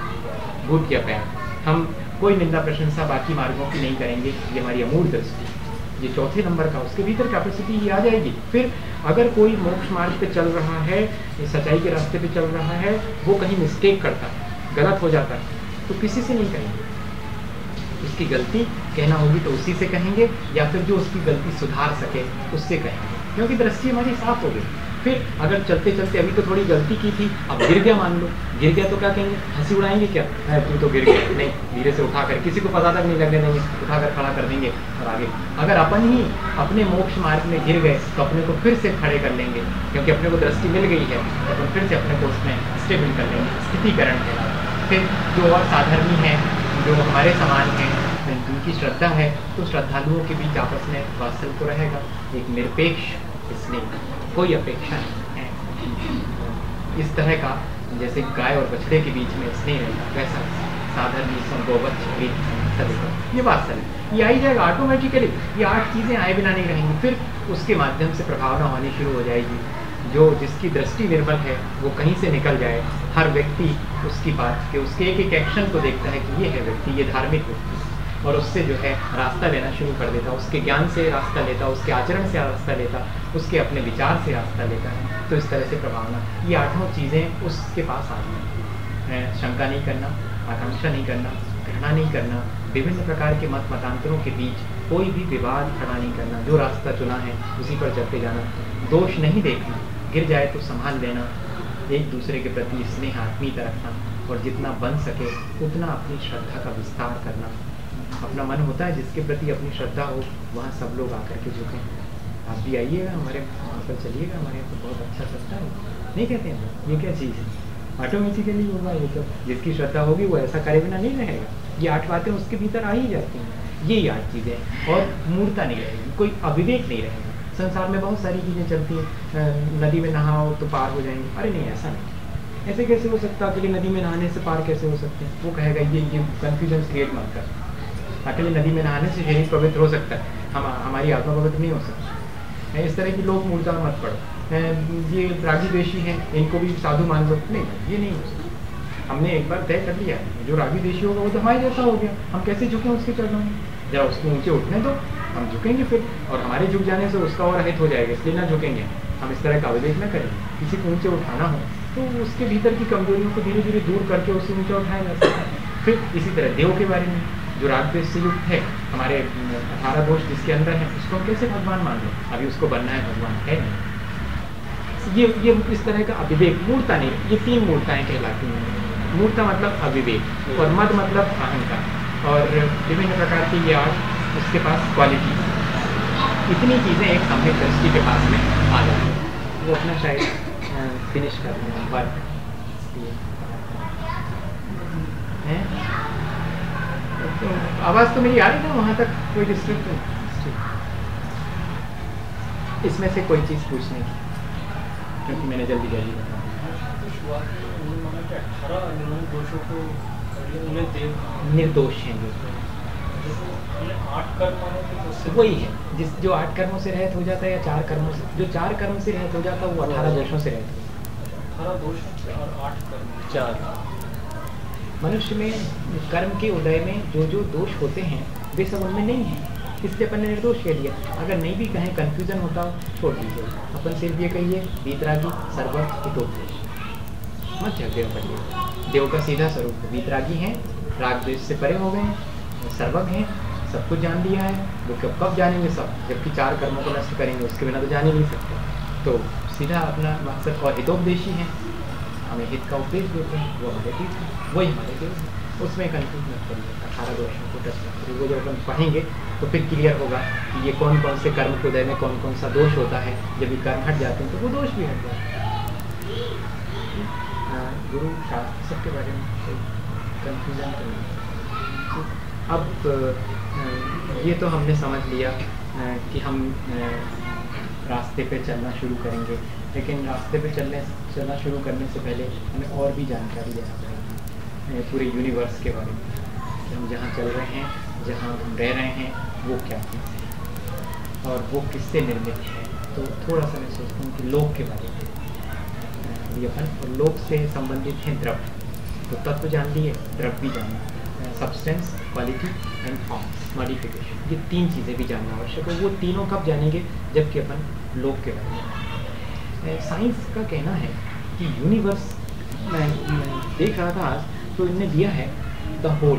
भूत या पैर। हम कोई निंदा प्रशंसा बाकी मार्गों की नहीं करेंगे, ये हमारी अमूल दृष्टि। ये चौथे नंबर का, उसके भीतर कैपेसिटी ये आ जाएगी। फिर अगर कोई मोक्ष मार्ग पे चल रहा है, सच्चाई के रास्ते पे चल रहा है, वो कहीं मिस्टेक करता है, गलत हो जाता है, तो किसी से नहीं कहेंगे। उसकी गलती कहना होगी तो उसी से कहेंगे, या फिर जो उसकी गलती सुधार सके उससे कहेंगे, क्योंकि दृष्टि हमारी साफ हो गई। फिर अगर चलते चलते अभी तो थोड़ी गलती की थी, अब गिर गया, मान लो गिर गया तो क्या कहेंगे, हंसी उड़ाएंगे क्या, है तू तो गिर गया, नहीं, धीरे से उठाकर, किसी को पता तक नहीं लगने देंगे, उठाकर खड़ा कर देंगे और आगे। अगर अपन ही अपने मोक्ष मार्ग में गिर गए तो अपने को फिर से खड़े कर लेंगे, क्योंकि अपने को दृष्टि मिल गई है, तो अपन फिर से अपने को उसमें स्टेबल कर लेंगे, स्थितिकरण है। फिर जो और साधारणी है, जो हमारे समान हैं, जिनकी श्रद्धा है, तो श्रद्धालुओं के बीच आपस में वात्सल्य तो रहेगा, एक निरपेक्ष, इसलिए कोई अपेक्षा नहीं है। इस तरह का जैसे गाय और बछड़े के बीच में स्नेह रहता, वैसा साधारण ये वात्सल्य, ये आई जाएगा ऑटोमेटिकली। ये आठ चीज़ें आए बिना नहीं रहेंगी, फिर उसके माध्यम से प्रभावना होनी शुरू हो जाएगी। जो जिसकी दृष्टि निर्मल है वो कहीं से निकल जाए, हर व्यक्ति उसकी बात के, उसके एक एक एक्शन को देखता है कि ये है व्यक्ति, ये धार्मिक व्यक्ति, और उससे जो है रास्ता लेना शुरू कर देता, उसके ज्ञान से रास्ता लेता, उसके आचरण से रास्ता लेता, उसके अपने विचार से रास्ता लेता है। तो इस तरह से प्रभावना, ये आठों चीज़ें उसके पास आ गई। शंका नहीं करना, आकांक्षा नहीं करना, घृणा नहीं करना, विभिन्न प्रकार के मत मतांतरों के बीच कोई भी विवाद खड़ा नहीं करना, जो रास्ता चुना है उसी पर चलते जाना, दोष नहीं देखना, गिर जाए तो संभाल लेना, एक दूसरे के प्रति स्नेह आत्मीयता रखना, और जितना बन सके उतना अपनी श्रद्धा का विस्तार करना। अपना मन होता है जिसके प्रति अपनी श्रद्धा हो, वहाँ सब लोग आकर के झुकें। आप भी आइएगा हमारे वहाँ पर, चलिएगा हमारे यहाँ पर, बहुत अच्छा सस्ता है, नहीं कहते हैं तो ये क्या चीज़ है, ऑटोमेटिकली होगा ये तो। जिसकी श्रद्धा होगी वो ऐसा करे बिना नहीं रहेगा। ये आठ बातें उसके भीतर आ ही जाती हैं, यही आठ चीज़ें, और मूर्ता नहीं रहेगी, कोई अविवेक नहीं रहेगा। संसार में बहुत सारी चीज़ें चलती हैं, नदी में नहाओ तो पार हो जाएंगे, अरे नहीं, ऐसा नहीं, ऐसे कैसे हो सकता, अकेले नदी में नहाने से पार कैसे हो सकते हैं। वो कहेगा ये ये कन्फ्यूजन क्रिएट मत कर, अकेले नदी में नहाने से शरीर पवित्र हो सकता है, हम हमारी आत्मा पवित्र नहीं हो सकती। इस तरह की लोग मूर्ता मत पढ़ो, ये रागी द्वेषी हैं, इनको भी साधु मान लो, नहीं, ये नहीं हो सकता। हमने एक बार तय कर लिया, जो रागी द्वेषी होगा वो तो हमारे जैसा हो गया, हम कैसे झुकें उसके चरणों में, जरा उसको ऊँचे उठने दो, हम झुकेंगे फिर, और हमारे झुक जाने से उसका और अहित हो जाएगा, इसलिए ना झुकेंगे। हम इस तरह का अविवेक न करेंगे। किसी को ऊँचे उठाना हो तो उसके भीतर की कमजोरियों को धीरे धीरे दूर करके उसे ऊँचा उठाया जा सकता है। फिर इसी तरह देव के बारे में, जो राग द्वेष से युक्त है, हमारे अठारह दोष जिसके अंदर है, उसको हम कैसे भगवान मान लो, अभी उसको बनना है, भगवान है नहीं। ये ये इस तरह का अविवेक, मूर्ता नहीं, ये तीन मूर्ताएं कहलाती हैं। मूर्ता मतलब अविवेक, और मद मतलब अहंकार, और विभिन्न प्रकार की ये आर्ट उसके पास क्वालिटी। इतनी चीज़ें एक सम्यक दृष्टि के पास में आ जाती हैं। वो अपना शायद फिनिश कर दें वर्क है। तो आवाज़ तो मेरी आ रही ना वहाँ तक, कोई डिस्टर्ब नहीं। इसमें से कोई चीज़ पूछने की, क्योंकि मैंने जल्दी जल्दी बताया। निर्दोष हैं जो आठ कर्म वही है, जिस जो आठ कर्मों से रहित हो जाता है, या चार कर्मों से, जो चार कर्म से रहित हो जाता है वो अठारह दोषों से रहित हो जाता है। अठारह दोष और आठ कर्म, चार। मनुष्य में कर्म के उदय में जो जो दोष होते हैं वे सब उनमें नहीं है, इसलिए अपन ने निर्दोष कह दिया। अगर नहीं भी कहें, कन्फ्यूजन होता हो, छोड़ दीजिए, अपन सिर्फ ये कहिए वीतरागी सर्वज्ञ हितोपदेश, मत झगड़े पड़िए। देव का सीधा स्वरूप वीतरागी हैं, राग द्वेष से परे हो गए हैं, सर्वज्ञ हैं, सब कुछ जान लिया है। वो कब कब जानेंगे सब, जबकि चार कर्मों को नष्ट करेंगे, उसके बिना तो जान ही नहीं सकते। तो सीधा अपना मकसद, और हितोपदेशी हैं, हमें हित का उपदेश देते हैं, वो हमारे हित है, वही हमारे देव है। उसमें कन्फ्यूज मत करिए, अठारह दोषों को टच मत करिए। वो जब हम पढ़ेंगे तो फिर क्लियर होगा कि ये कौन कौन से कर्म के उदय में कौन कौन सा दोष होता है। जब ये कर्म हट जाते हैं तो वो दोष भी हट जाते हैं। गुरु शास्त्र सबके बारे में कोई कन्फ्यूजन तो नहीं। अब ये तो हमने समझ लिया कि हम रास्ते पे चलना शुरू करेंगे, लेकिन रास्ते पे चलने चलना शुरू करने से पहले हमें और भी जानकारी लेना पड़ेगी पूरे यूनिवर्स के बारे में, कि हम जहाँ चल रहे हैं, जहाँ हम रह रहे हैं, वो क्या है और वो किससे निर्मित है। तो थोड़ा सा मैं सोचता हूँ कि लोक के बारे में, ये अपन और लोक से संबंधित हैं द्रव्य, तो तत्व जान लिए, द्रव्य भी जानना, substance, quality and form, modification, ये तीन चीज़ें भी जानना आवश्यक है। वो तीनों कब जानेंगे, जबकि अपन लोक के बारे में। साइंस का कहना है कि यूनिवर्स, मैं, मैं देख रहा था आज, तो इनने दिया है द होल,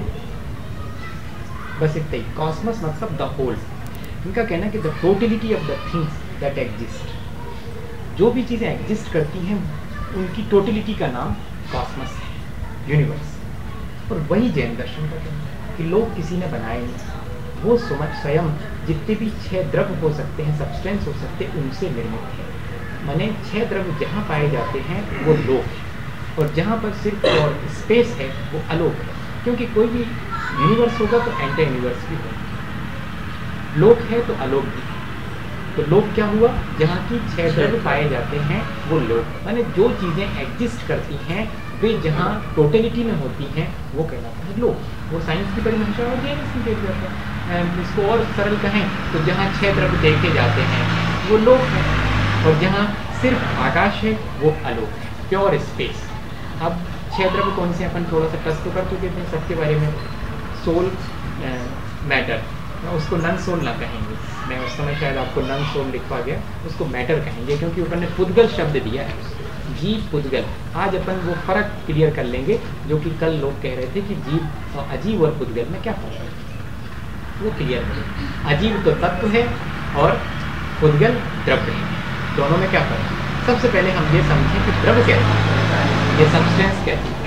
बस इतना ही, कॉस्मस मतलब द होल। इनका कहना है कि the totality of the things that exist, जो भी चीज़ें एग्जिस्ट करती हैं उनकी टोटलिटी का नाम कॉस्मस है, यूनिवर्स। और वही जैन दर्शन का कहना है कि लोग किसी ने बनाए नहीं, वो समझ स्वयं जितने भी छह द्रव्य हो सकते हैं, सब्सटेंस हो सकते हैं, उनसे निर्मित है। माने छह द्रव्य जहाँ पाए जाते हैं वो लोक है, और जहाँ पर सिर्फ और स्पेस है वो अलोक है। क्योंकि कोई भी यूनिवर्स होगा तो एंटी यूनिवर्स भी होगा, लोक है तो अलोक भी है। तो लोक क्या हुआ, जहाँ की छह द्रव्य पाए जाते हैं वो लोक, माने जो चीज़ें एग्जिस्ट करती हैं वे जहाँ टोटलिटी में होती हैं वो कहलाता है लोक। वो साइंस की परिभाषा हो गई, इसकी परिभाषा। इसको और सरल कहें तो जहाँ छह द्रव्य देखे जाते हैं वो लोक है, और जहाँ सिर्फ आकाश है वो अलोक है, प्योर स्पेस। अब छह द्रव्य कौन से, अपन थोड़ा सा टच तो कर चुके थे सबके बारे में। सोल, मैटर, उसको नन सोल ना कहेंगे, मैं उस समय शायद आपको नन सोल लिखवा गया, उसको मैटर कहेंगे, क्योंकि ऊपर ने पुद्गल शब्द दिया है, जीव पुद्गल। आज अपन वो फर्क क्लियर कर लेंगे जो कि कल लोग कह रहे थे कि जीव और अजीव और पुद्गल में क्या फर्क है, वो क्लियर करें। अजीव तो तत्व है और पुद्गल द्रव्य है, दोनों में क्या फर्क है। सबसे पहले हम ये समझें कि द्रव्य क्या है, ये सब्सटेंस क्या है।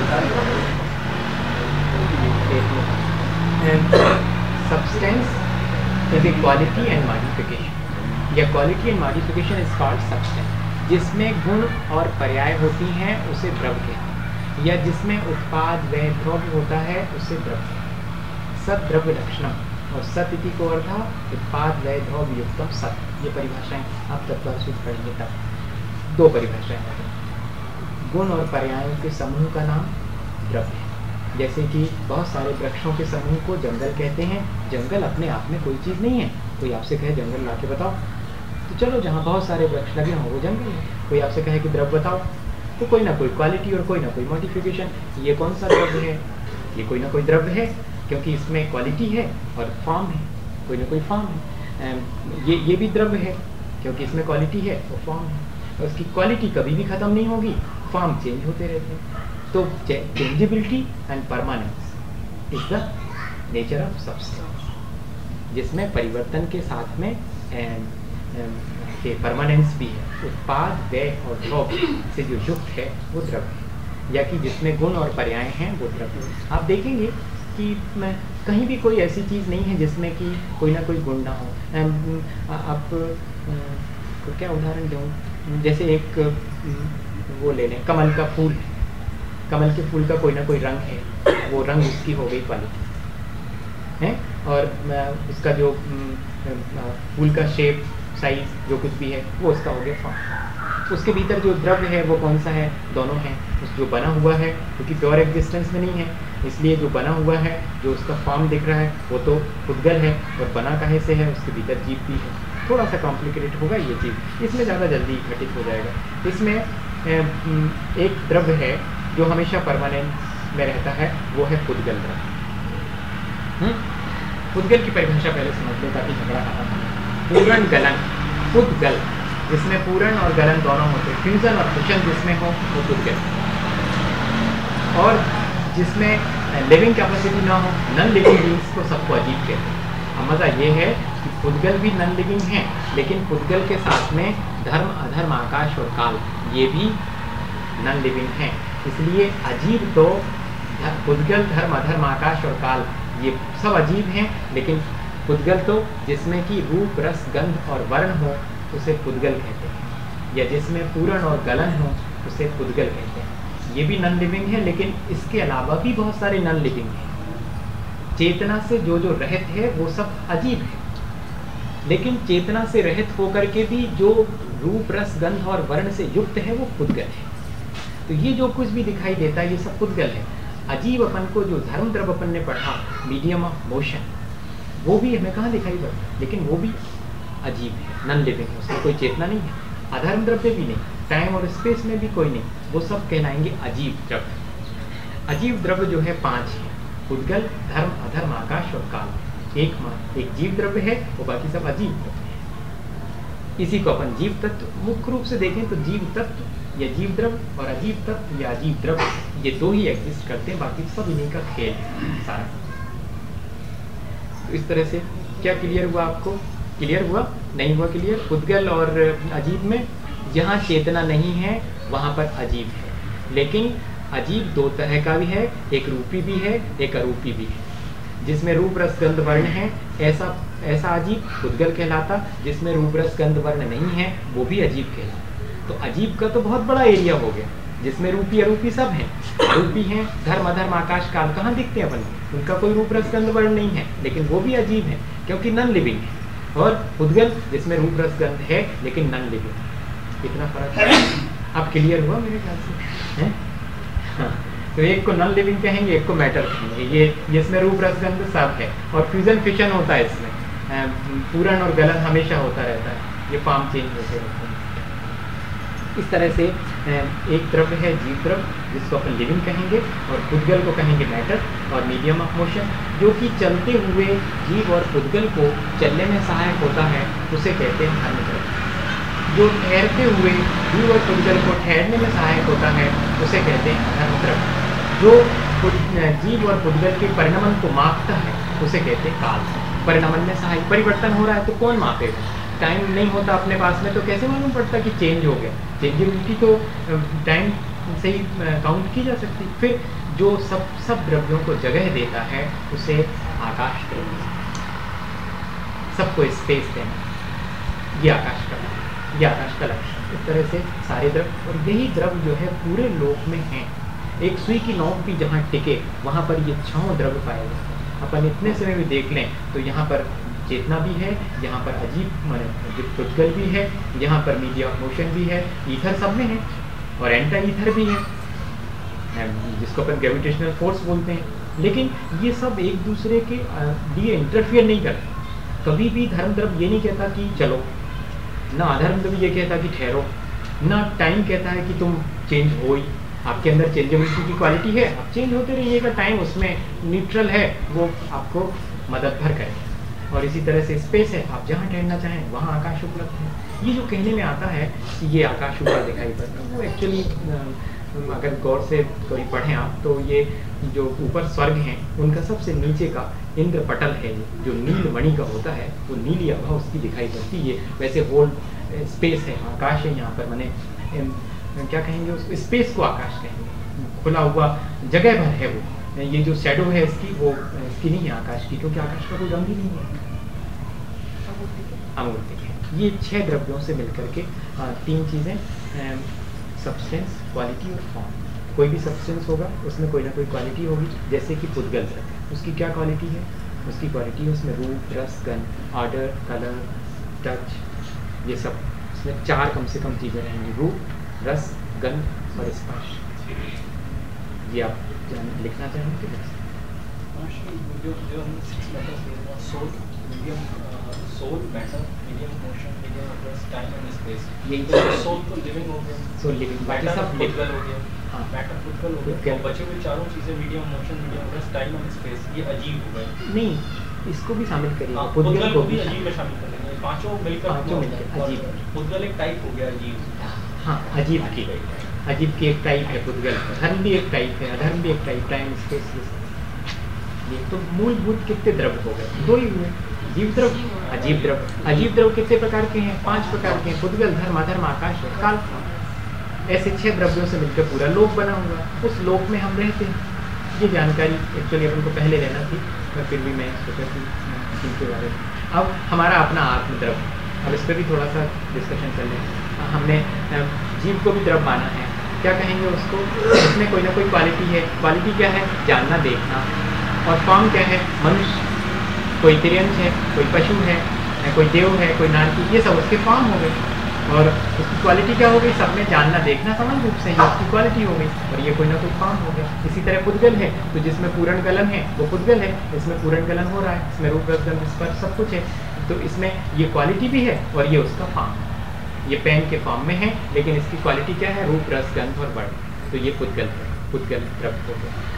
Substance is a quality and modification, या quality and modification is called substance। जिसमें गुण और पर्याय होती हैं उसे द्रव्य कहते हैं, या जिसमें उत्पाद व द्रव्य होता है उसे द्रव्य कहते हैं। सत द्रव्य लक्षणम, और सत इति को अर्थ उत्पाद व द्रव्य युक्तम सत, ये परिभाषाएं आप तत्पर सूत्र पढ़ेंगे तब। दो परिभाषाएं हैं, गुण और पर्यायों के समूह का नाम द्रव्य है। जैसे कि बहुत सारे वृक्षों के समूह को जंगल कहते हैं। जंगल अपने आप में कोई चीज़ नहीं है, कोई आपसे कहे जंगल ला के बताओ तो चलो जहाँ बहुत सारे वृक्ष लगे हों वो जंगल है। कोई आपसे कहे कि द्रव्य बताओ तो कोई ना कोई क्वालिटी और कोई ना कोई मॉडिफिकेशन। ये कौन सा द्रव्य है, ये कोई ना कोई द्रव्य है, क्योंकि इसमें क्वालिटी है और फॉर्म है, कोई ना कोई फॉर्म है। ये ये भी द्रव्य है क्योंकि इसमें क्वालिटी है और फॉर्म है, और उसकी क्वालिटी कभी भी ख़त्म नहीं होगी, फॉर्म चेंज होते रहते हैं। तो changeability and permanence is the nature of substance, जिसमें परिवर्तन के साथ में के परमानेंस भी है। उत्पाद व्यय और द्रव्य से जो युक्त है वो द्रव्य है, या कि जिसमें गुण और पर्याय हैं वो द्रव्य। आप देखेंगे कि मैं कहीं भी कोई ऐसी चीज़ नहीं है जिसमें कि कोई ना कोई गुण ना हो। आप को क्या उदाहरण दूँ, जैसे एक वो ले लें, कमल का फूल। कमल के फूल का कोई ना कोई रंग है, वो रंग उसकी हो गई क्वालिटी है, और उसका जो फूल का शेप, साइज, जो कुछ भी है वो उसका हो गया फॉर्म। उसके भीतर जो द्रव्य है वो कौन सा है, दोनों हैं। उस जो बना हुआ है क्योंकि प्योर एग्जिस्टेंस में नहीं है, इसलिए जो बना हुआ है, जो उसका फॉर्म दिख रहा है वो तो पुद्गल है, और बना काहे से है, उसके भीतर जीव भी है। थोड़ा सा कॉम्प्लिकेटेड होगा ये चीज़, इसमें ज़्यादा जल्दी घटित हो जाएगा। इसमें एक द्रव्य है जो हमेशा परमानेंट में रहता है, वो है पुद्गल द्रव्य। पुद्गल की परिभाषा पहले समझ लो ताकि झगड़ा आता है। पूरण गलन, पुद्गल, जिसमें पूरण और गलन दोनों होते हैं, फ्यूजन और फिशन जिसमें हो वो पुद्गल, और जिसमें लिविंग कैपेसिटी ना हो, नॉन लिविंग बीइंग्स को सबको अजीब कहते हैं। अब मज़ा ये है कि पुद्गल भी नॉन लिविंग हैं, लेकिन पुद्गल के साथ में धर्म, अधर्म, आकाश और काल ये भी नॉन लिविंग हैं। इसलिए अजीब तो पुद्गल, धर्म, अधर्म, आकाश और काल ये सब अजीब हैं, लेकिन पुद्गल तो जिसमें कि रूप, रस, गंध और वर्ण हो उसे पुद्गल कहते हैं, या जिसमें पूरण और गलन हो उसे पुद्गल कहते हैं। ये भी नॉन लिविंग है, लेकिन इसके अलावा भी बहुत सारे नॉन लिविंग हैं। चेतना से जो जो रहित है वो सब अजीब है, लेकिन चेतना से रहित होकर के भी जो रूप, रस, गंध और वर्ण से युक्त है वो पुद्गल है। तो ये जो कुछ भी दिखाई देता है ये सब पुद्गल है। अजीब अपन को जो धर्म द्रव्य अपन ने पढ़ा, मीडियम ऑफ मोशन, वो भी हमें कहाँ दिखाई पड़ता, लेकिन वो भी अजीब है, नॉन लिविंग है, उसमें कोई चेतना नहीं है। अधर्म द्रव्य भी नहीं, टाइम और स्पेस में भी कोई नहीं, वो सब कहलाएंगे अजीब द्रव्य। अजीव द्रव्य जो है पांच है, पुद्गल, धर्म, अधर्म, आकाश और काल। एक एक जीव द्रव्य है और बाकी सब अजीव द्रव्य है। इसी को अपन जीव तत्व मुख्य रूप से देखें तो जीव तत्व या जीव द्रव्य और अजीव तत्व या अजीव द्रव्य ये दो ही एग्जिस्ट करते हैं, बाकी सब इन्हीं का खेल है सारा। तो इस तरह से क्या क्लियर हुआ आपको? क्लियर हुआ? नहीं हुआ क्लियर? पुद्गल और अजीब में जहाँ चेतना नहीं है वहाँ पर अजीब है, लेकिन अजीब दो तरह का भी है, एक रूपी भी है, एक अरूपी भी है। जिसमें रूप रस गंध वर्ण है ऐसा ऐसा अजीब पुद्गल कहलाता, जिसमें रूप रस गंध वर्ण नहीं है वो भी अजीब कहलाता। तो अजीब का तो बहुत बड़ा एरिया हो गया, जिसमें रूपी अरूपी सब हैं। रूपी हैं धर्म, अधर्म, आकाश, काल, कहाँ दिखते हैं अपन? उनका कोई रूप रस गंध वर्ण नहीं है, लेकिन वो भी अजीब है क्योंकि नॉन लिविंग है। और पुद्गल जिसमें रूप रस गंध है लेकिन नॉन लिविंग। इतना फर्क है। अब क्लियर हुआ मेरे ख्याल से, है? हाँ। तो एक को नॉन लिविंग कहेंगे, एक को मैटर कहेंगे। ये जिसमें रूप रस गंध सब है और फ्यूजन फिशन होता है इसमें, पूरण और गलन हमेशा होता रहता है, ये फॉर्म चेंज होते रहते हैं। इस तरह से एक द्रव्य है जीव द्रव्य जिसको अपन लिविंग कहेंगे, और पुद्गल को कहेंगे मैटर और मीडियम ऑफ मोशन, जो कि चलते हुए जीव और पुद्गल को चलने में सहायक होता है, उसे कहते हैं धर्म द्रव्य। जो ठहरते हुए जीव और पुद्गल को ठहरने में सहायक होता है उसे कहते हैं अधर्म द्रव्य। जो जीव और पुद्गल के परिणमन को मापता है उसे कहते हैं काल। परिणमन में सहायक, परिवर्तन हो रहा है तो कौन मापेगा? टाइम नहीं होता अपने पास में तो कैसे मालूम पड़ता कि चेंज हो गया? चेंजेबिलिटी तो टाइम से ही काउंट की जा सकती। फिर जो सब सब द्रव्यों को जगह देता है उसे आकाश द्रव्य, सबको स्पेस देना, ये आकाश का ये आकाश का लक्ष्य। इस तरह से सारे द्रव्य, और यही द्रव्य जो है पूरे लोक में है। एक सुई की नोक भी जहाँ टिके वहाँ पर ये छहों द्रव्य पाए जाते हैं। अपन इतने समय में देख लें तो यहाँ पर चेतना भी है, यहाँ पर अजीब माने पुद्गल भी है, यहाँ पर मीडिया ऑफ मोशन भी है, ईथर सब में है और एंटा ईथर भी है जिसको अपन ग्रेविटेशनल फोर्स बोलते हैं। लेकिन ये सब एक दूसरे के लिए इंटरफियर नहीं करते। कभी भी धर्म द्रव्य ये नहीं कहता कि चलो, ना अधर्म द्रव्य ये कहता कि ठहरो, ना टाइम कहता है कि तुम चेंज हो ही। आपके अंदर चेंजेबिलिटी की क्वालिटी है, आप चेंज होते रहिएगा, टाइम उसमें न्यूट्रल है, वो आपको मदद भर करे। और इसी तरह से स्पेस है, आप जहाँ ठहरना चाहें वहाँ आकाश उपलब्ध है। ये जो कहने में आता है कि ये आकाश ऊपर दिखाई पड़ता है, वो एक्चुअली अगर गौर से कोई पढ़ें आप तो ये जो ऊपर स्वर्ग हैं उनका सबसे नीचे का इंद्र पटल है, जो नील मणि का होता है, वो नीली आभा उसकी दिखाई पड़ती है। वैसे होल स्पेस है, आकाश है यहाँ पर, माने क्या कहेंगे उसको, स्पेस को आकाश कहेंगे। खुला हुआ जगह भर है वो। ये जो शैडो है इसकी, वो इसकी नहीं है आकाश की, क्योंकि आकाश का कोई रंग ही नहीं है, अमूर्तिक है। ये छह द्रव्यों से मिलकर के तीन चीज़ें, सब्सटेंस, क्वालिटी और फॉर्म। कोई भी सब्सटेंस होगा उसमें कोई ना कोई क्वालिटी होगी। जैसे कि पुद्गल द्रव्य, उसकी क्या क्वालिटी है? उसकी क्वालिटी है उसमें रूप, रस, गंध, ऑर्डर, कलर, टच, ये सब इसमें चार कम से कम चीज़ें रहेंगी, रूप, रस, गंध और स्पर्श। ये आप लिखना चाहेंगे? जो जो हमने सिक्स लेटर्स दिए हैं, soul, medium, soul, matter, medium motion, medium plus time and space. यही तो सोल तो लिविंग हो गया, सोल लिविंग, बाकी सब पुद्गल हो गया। हाँ, मैटर पुद्गल हो गया। तो बचे हुए चारों चीज़ें medium motion, medium plus time and space, ये अजीब हो गए। नहीं, इसको भी शामिल करिए। हाँ, पुद्गल को भी अजीब में शामिल कर लेंगे। पांचों मिलकर पांचों मिलकर अजीब। पुद्गल एक टाइप हो गया अजीब। हाँ, अजीब की अजीब की एक टाइप है पुद्गल। धर्म भी एक टाइप है, अधर्म भी एक टाइप, टाइम स्पेस। ये तो मूलभूत कितने द्रव्य हो गए? दो ही हुए, जीव द्रव्य, अजीब द्रव्य। अजीब द्रव्य कितने प्रकार के हैं? पांच प्रकार के हैं, पुद्गल, धर्म, अधर्म, आकाश और काल। ऐसे छह द्रव्यों से मिलकर पूरा लोक बना हुआ है। उस लोक में हम रहते हैं। ये जानकारी एक्चुअली अपन को पहले लेना थी, पर फिर भी मैं सोचा कि इनके बारे में। अब हमारा अपना आत्मद्रव्य, अब इस पर भी थोड़ा सा डिस्कशन कर लें। हमने जीव को भी द्रव्य माना है, क्या कहेंगे उसको? इसमें कोई ना कोई क्वालिटी है। क्वालिटी क्या है? जानना, देखना। और फॉर्म क्या है? मनुष्य, कोई तिर्यंश है, कोई पशु है, कोई देव है, कोई नारकी, ये सब उसके फॉर्म हो गए। और उसकी क्वालिटी क्या हो गई? सब में जानना, देखना समान रूप से ही उसकी क्वालिटी हो गई, और ये कोई ना कोई फॉर्म हो गया। इसी तरह पुद्गल है, तो जिसमें पूरण गलन है वो पुद्गल है, इसमें पूरण गलन हो रहा है, इसमें रूप, रस, गंध, स्पर्श सब कुछ है, तो इसमें ये क्वालिटी भी है और ये उसका फॉर्म है। ये पेन के फॉर्म में है, लेकिन इसकी क्वालिटी क्या है? रूप, रस, गंध और वर्ण। तो ये पुद्गल है, पुद्गल द्रव्य हो गया।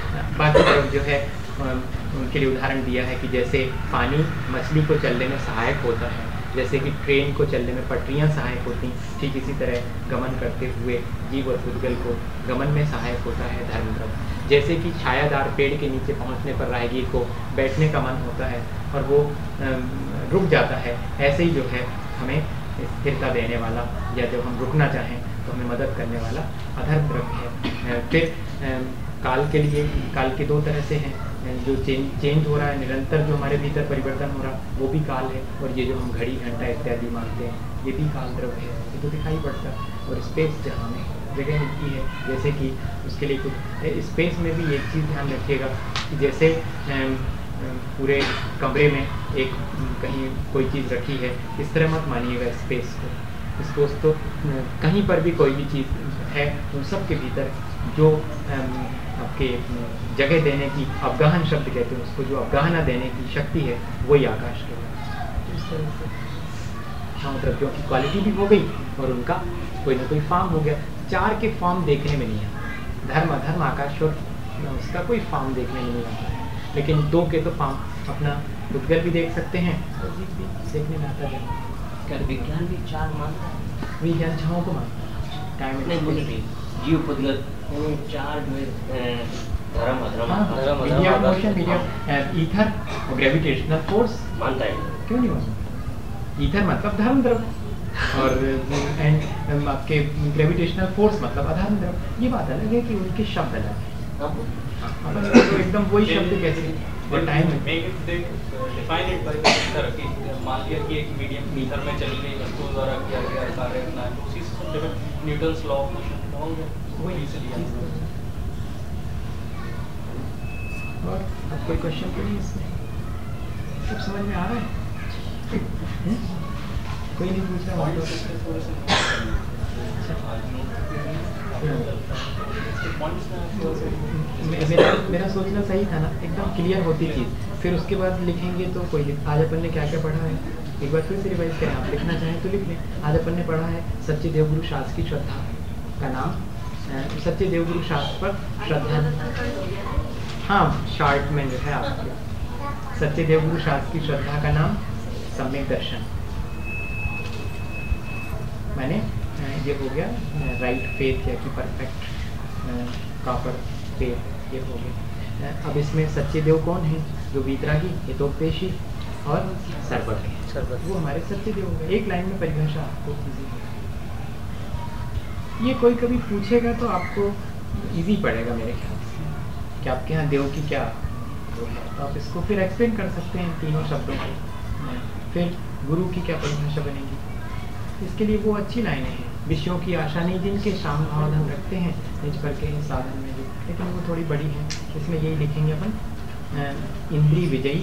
बाकी तरफ जो है उनके लिए उदाहरण दिया है कि जैसे पानी मछली को चलने में सहायक होता है, जैसे कि ट्रेन को चलने में पटरियाँ सहायक होती, ठीक इसी तरह गमन करते हुए जीव और पुद्गल को गमन में सहायक होता है धर्म द्रव्य। जैसे कि छायादार पेड़ के नीचे पहुंचने पर राहगीर को बैठने का मन होता है और वो रुक जाता है, ऐसे ही जो है हमें स्थिरता देने वाला या जब हम रुकना चाहें तो हमें मदद करने वाला अधर्म द्रव्य है। फिर काल के लिए काल के दो तरह से हैं, जो चेंज चेंज हो रहा है, निरंतर जो हमारे भीतर परिवर्तन हो रहा वो भी काल है, और ये जो हम घड़ी घंटा इत्यादि मानते हैं ये भी काल द्रव्य है, ये तो दिखाई पड़ता है। और स्पेस जहाँ में जगह मिलती है, जैसे कि उसके लिए कुछ स्पेस में भी एक चीज़ ध्यान रखिएगा कि जैसे पूरे कमरे में एक कहीं कोई चीज़ रखी है, इस तरह मत मानिएगा स्पेस को। स्पेस तो कहीं पर भी कोई भी चीज़ है उन सब के भीतर जो आपके जगह देने की, अवगाहन शब्द कहते हैं उसको, जो अवगाहना देने की शक्ति है वही आकाश के है। इस तरह से हाँ, द्रव्यों की क्वालिटी भी हो गई और उनका कोई ना कोई फॉर्म हो गया। चार के फॉर्म देखने में नहीं आता, धर्म अधर्म आकाश और उसका कोई फॉर्म देखने में नहीं आता है, लेकिन दो के तो फॉर्म अपना पुद्गल भी देख सकते हैं और जीव भी देखने में आता है। कर विज्ञान भी चार मानता है, विज्ञान छाओं को मानता है, टाइम नहीं बोले भी जीव पुद्गल चार जो है धर्म अधर्म मीडियम मोशन, मीडियम ईथर और ग्रेविटेशनल फोर्स मानता है। क्यों नहीं मानता? ईथर मतलब धर्म द्रव्य और एंड आपके ग्रेविटेशनल फोर्स मतलब अधर्म द्रव्य। ये बात अलग है कि उनके शब्द अलग है, अपन तो एकदम वही शब्द कैसे और टाइम डिफाइन इट बाय इस तरह की मान लिया कि एक मीडियम ईथर में चली गई, उसको द्वारा किया गया कार्य करना है, उसी से न्यूटन्स लॉ ऑफ मोशन वही से लिया। और अब कोई क्वेश्चन तो नहीं इसमें? सब समझ में आ रहा है? है? कोई नहीं पूछ रहा? मेरा मेरा सोचना सही था ना, एकदम क्लियर होती चीज़, फिर उसके बाद लिखेंगे तो कोई लिख। आज अपन ने क्या क्या पढ़ा है एक बार फिर से रिवाइज करें, आप लिखना चाहें तो लिख लें। आज अपन ने पढ़ा है सच्चे देवगुरु शास्त्र की श्रद्धा का नाम, सच्चे देवगुरु शास्त्र पर श्रद्धा, हाँ शॉर्ट में जो है आपके सच्चे देवगुरु शास्त्र की श्रद्धा का नाम सम्यक दर्शन, मैंने ये हो गया राइट फेथ या कि परफेक्ट प्रॉपर फेथ, ये हो गया। अब इसमें सच्चे देव कौन है? जो वीतरागी, हितोपदेशी और सर्वज्ञ है, वो हमारे सच्चे देव होंगे। एक लाइन में परिभाषा आपको इजी है, ये कोई कभी पूछेगा तो आपको इजी पड़ेगा मेरे ख्याल से कि आपके यहाँ देव की क्या वो है, तो आप इसको फिर एक्सप्लेन कर सकते हैं तीनों शब्दों को। फिर गुरु की क्या परिभाषा बनेगी, इसके लिए वो अच्छी लाइनें हैं। विषयों की आशा नहीं जिनके शाम भाव धन रखते हैं, निज पर के साधन में जो, लेकिन वो थोड़ी बड़ी है, इसमें यही लिखेंगे अपन। इंद्रिय विजयी,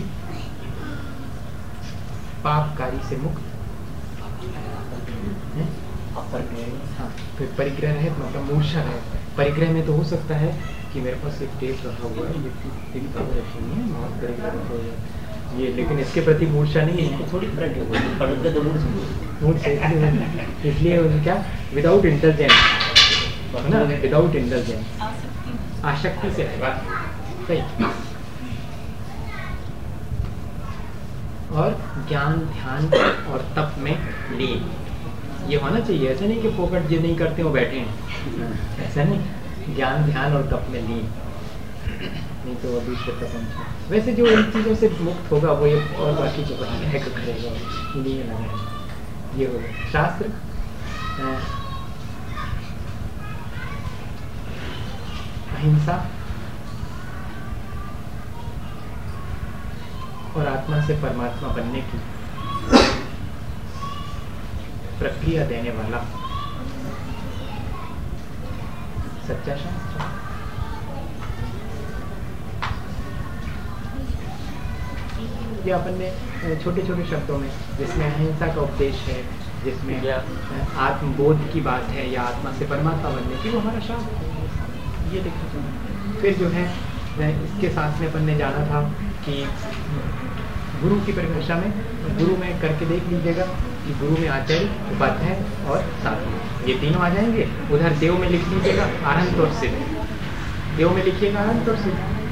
पापकारी से मुक्त, हाँ फिर परिग्रह रहित मतलब मूर्छा है। परिग्रह में तो हो सकता है कि मेरे पास एक टेप रखा हुआ है, ये भी कवर रखी नहीं है, बहुत परिग्रह रखा हुआ है ये, लेकिन इसके प्रति मूर्छा नहीं है, थोड़ी मूर्छ इसलिए क्या विदाउट इंटेलिजेंस है ना, विदाउट इंटेलिजेंस आसक्ति से सही। और ज्ञान ध्यान और तप में लीन, ये होना चाहिए। ऐसा नहीं कि फोकट जो नहीं करते वो बैठे हैं, ऐसा नहीं, ज्ञान ध्यान और तप में लीन, नहीं तो अभी तक वैसे जो इन चीज़ों से मुक्त होगा वो ये और बाकी जो है करेगा, लीन लगा ये हो गया। शास्त्र अहिंसा और आत्मा से परमात्मा बनने की प्रक्रिया देने वाला सच्चा शास्त्र। ये अपन ने छोटे छोटे शब्दों में, जिसमें अहिंसा का उपदेश है, जिसमें आत्मबोध की बात है या आत्मा से परमात्मा बनने की, वो हमारा शास्त्र है, ये देखना चाहिए। फिर जो है इसके साथ में अपन ने जाना था कि गुरु की परिभाषा में, गुरु में करके देख लीजिएगा कि गुरु में आचार्य, उपाध्याय और साधु, ये तीनों आ जाएंगे। उधर देव में लिख लीजिएगा अनंत और सिद्ध, देव में लिखिएगा अनंत और सिद्ध,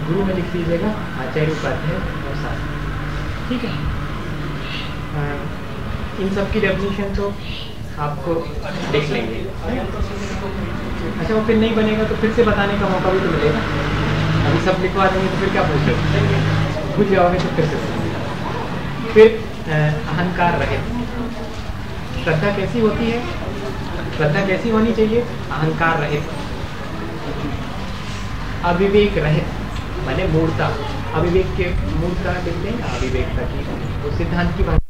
गुरु में लिख लीजिएगा आचार्य उपाध्याय और शास्त्री। ठीक है, आ, इन सब की डेफिनेशन तो आपको देख लेंगे। अच्छा, वो फिर नहीं बनेगा तो फिर से बताने का मौका भी तो मिलेगा। अभी सब लिखवा देंगे तो फिर क्या पूछ रहे, भूल जाओगे तो फिर से। फिर अहंकार रहित श्रद्धा कैसी होती है? श्रद्धा कैसी होनी चाहिए? अहंकार रहित, अविवेक रहित, माने मूर्ता। अविवेक के मूर्ता लिखते हैं, अविवेकता की, वो सिद्धांत की बात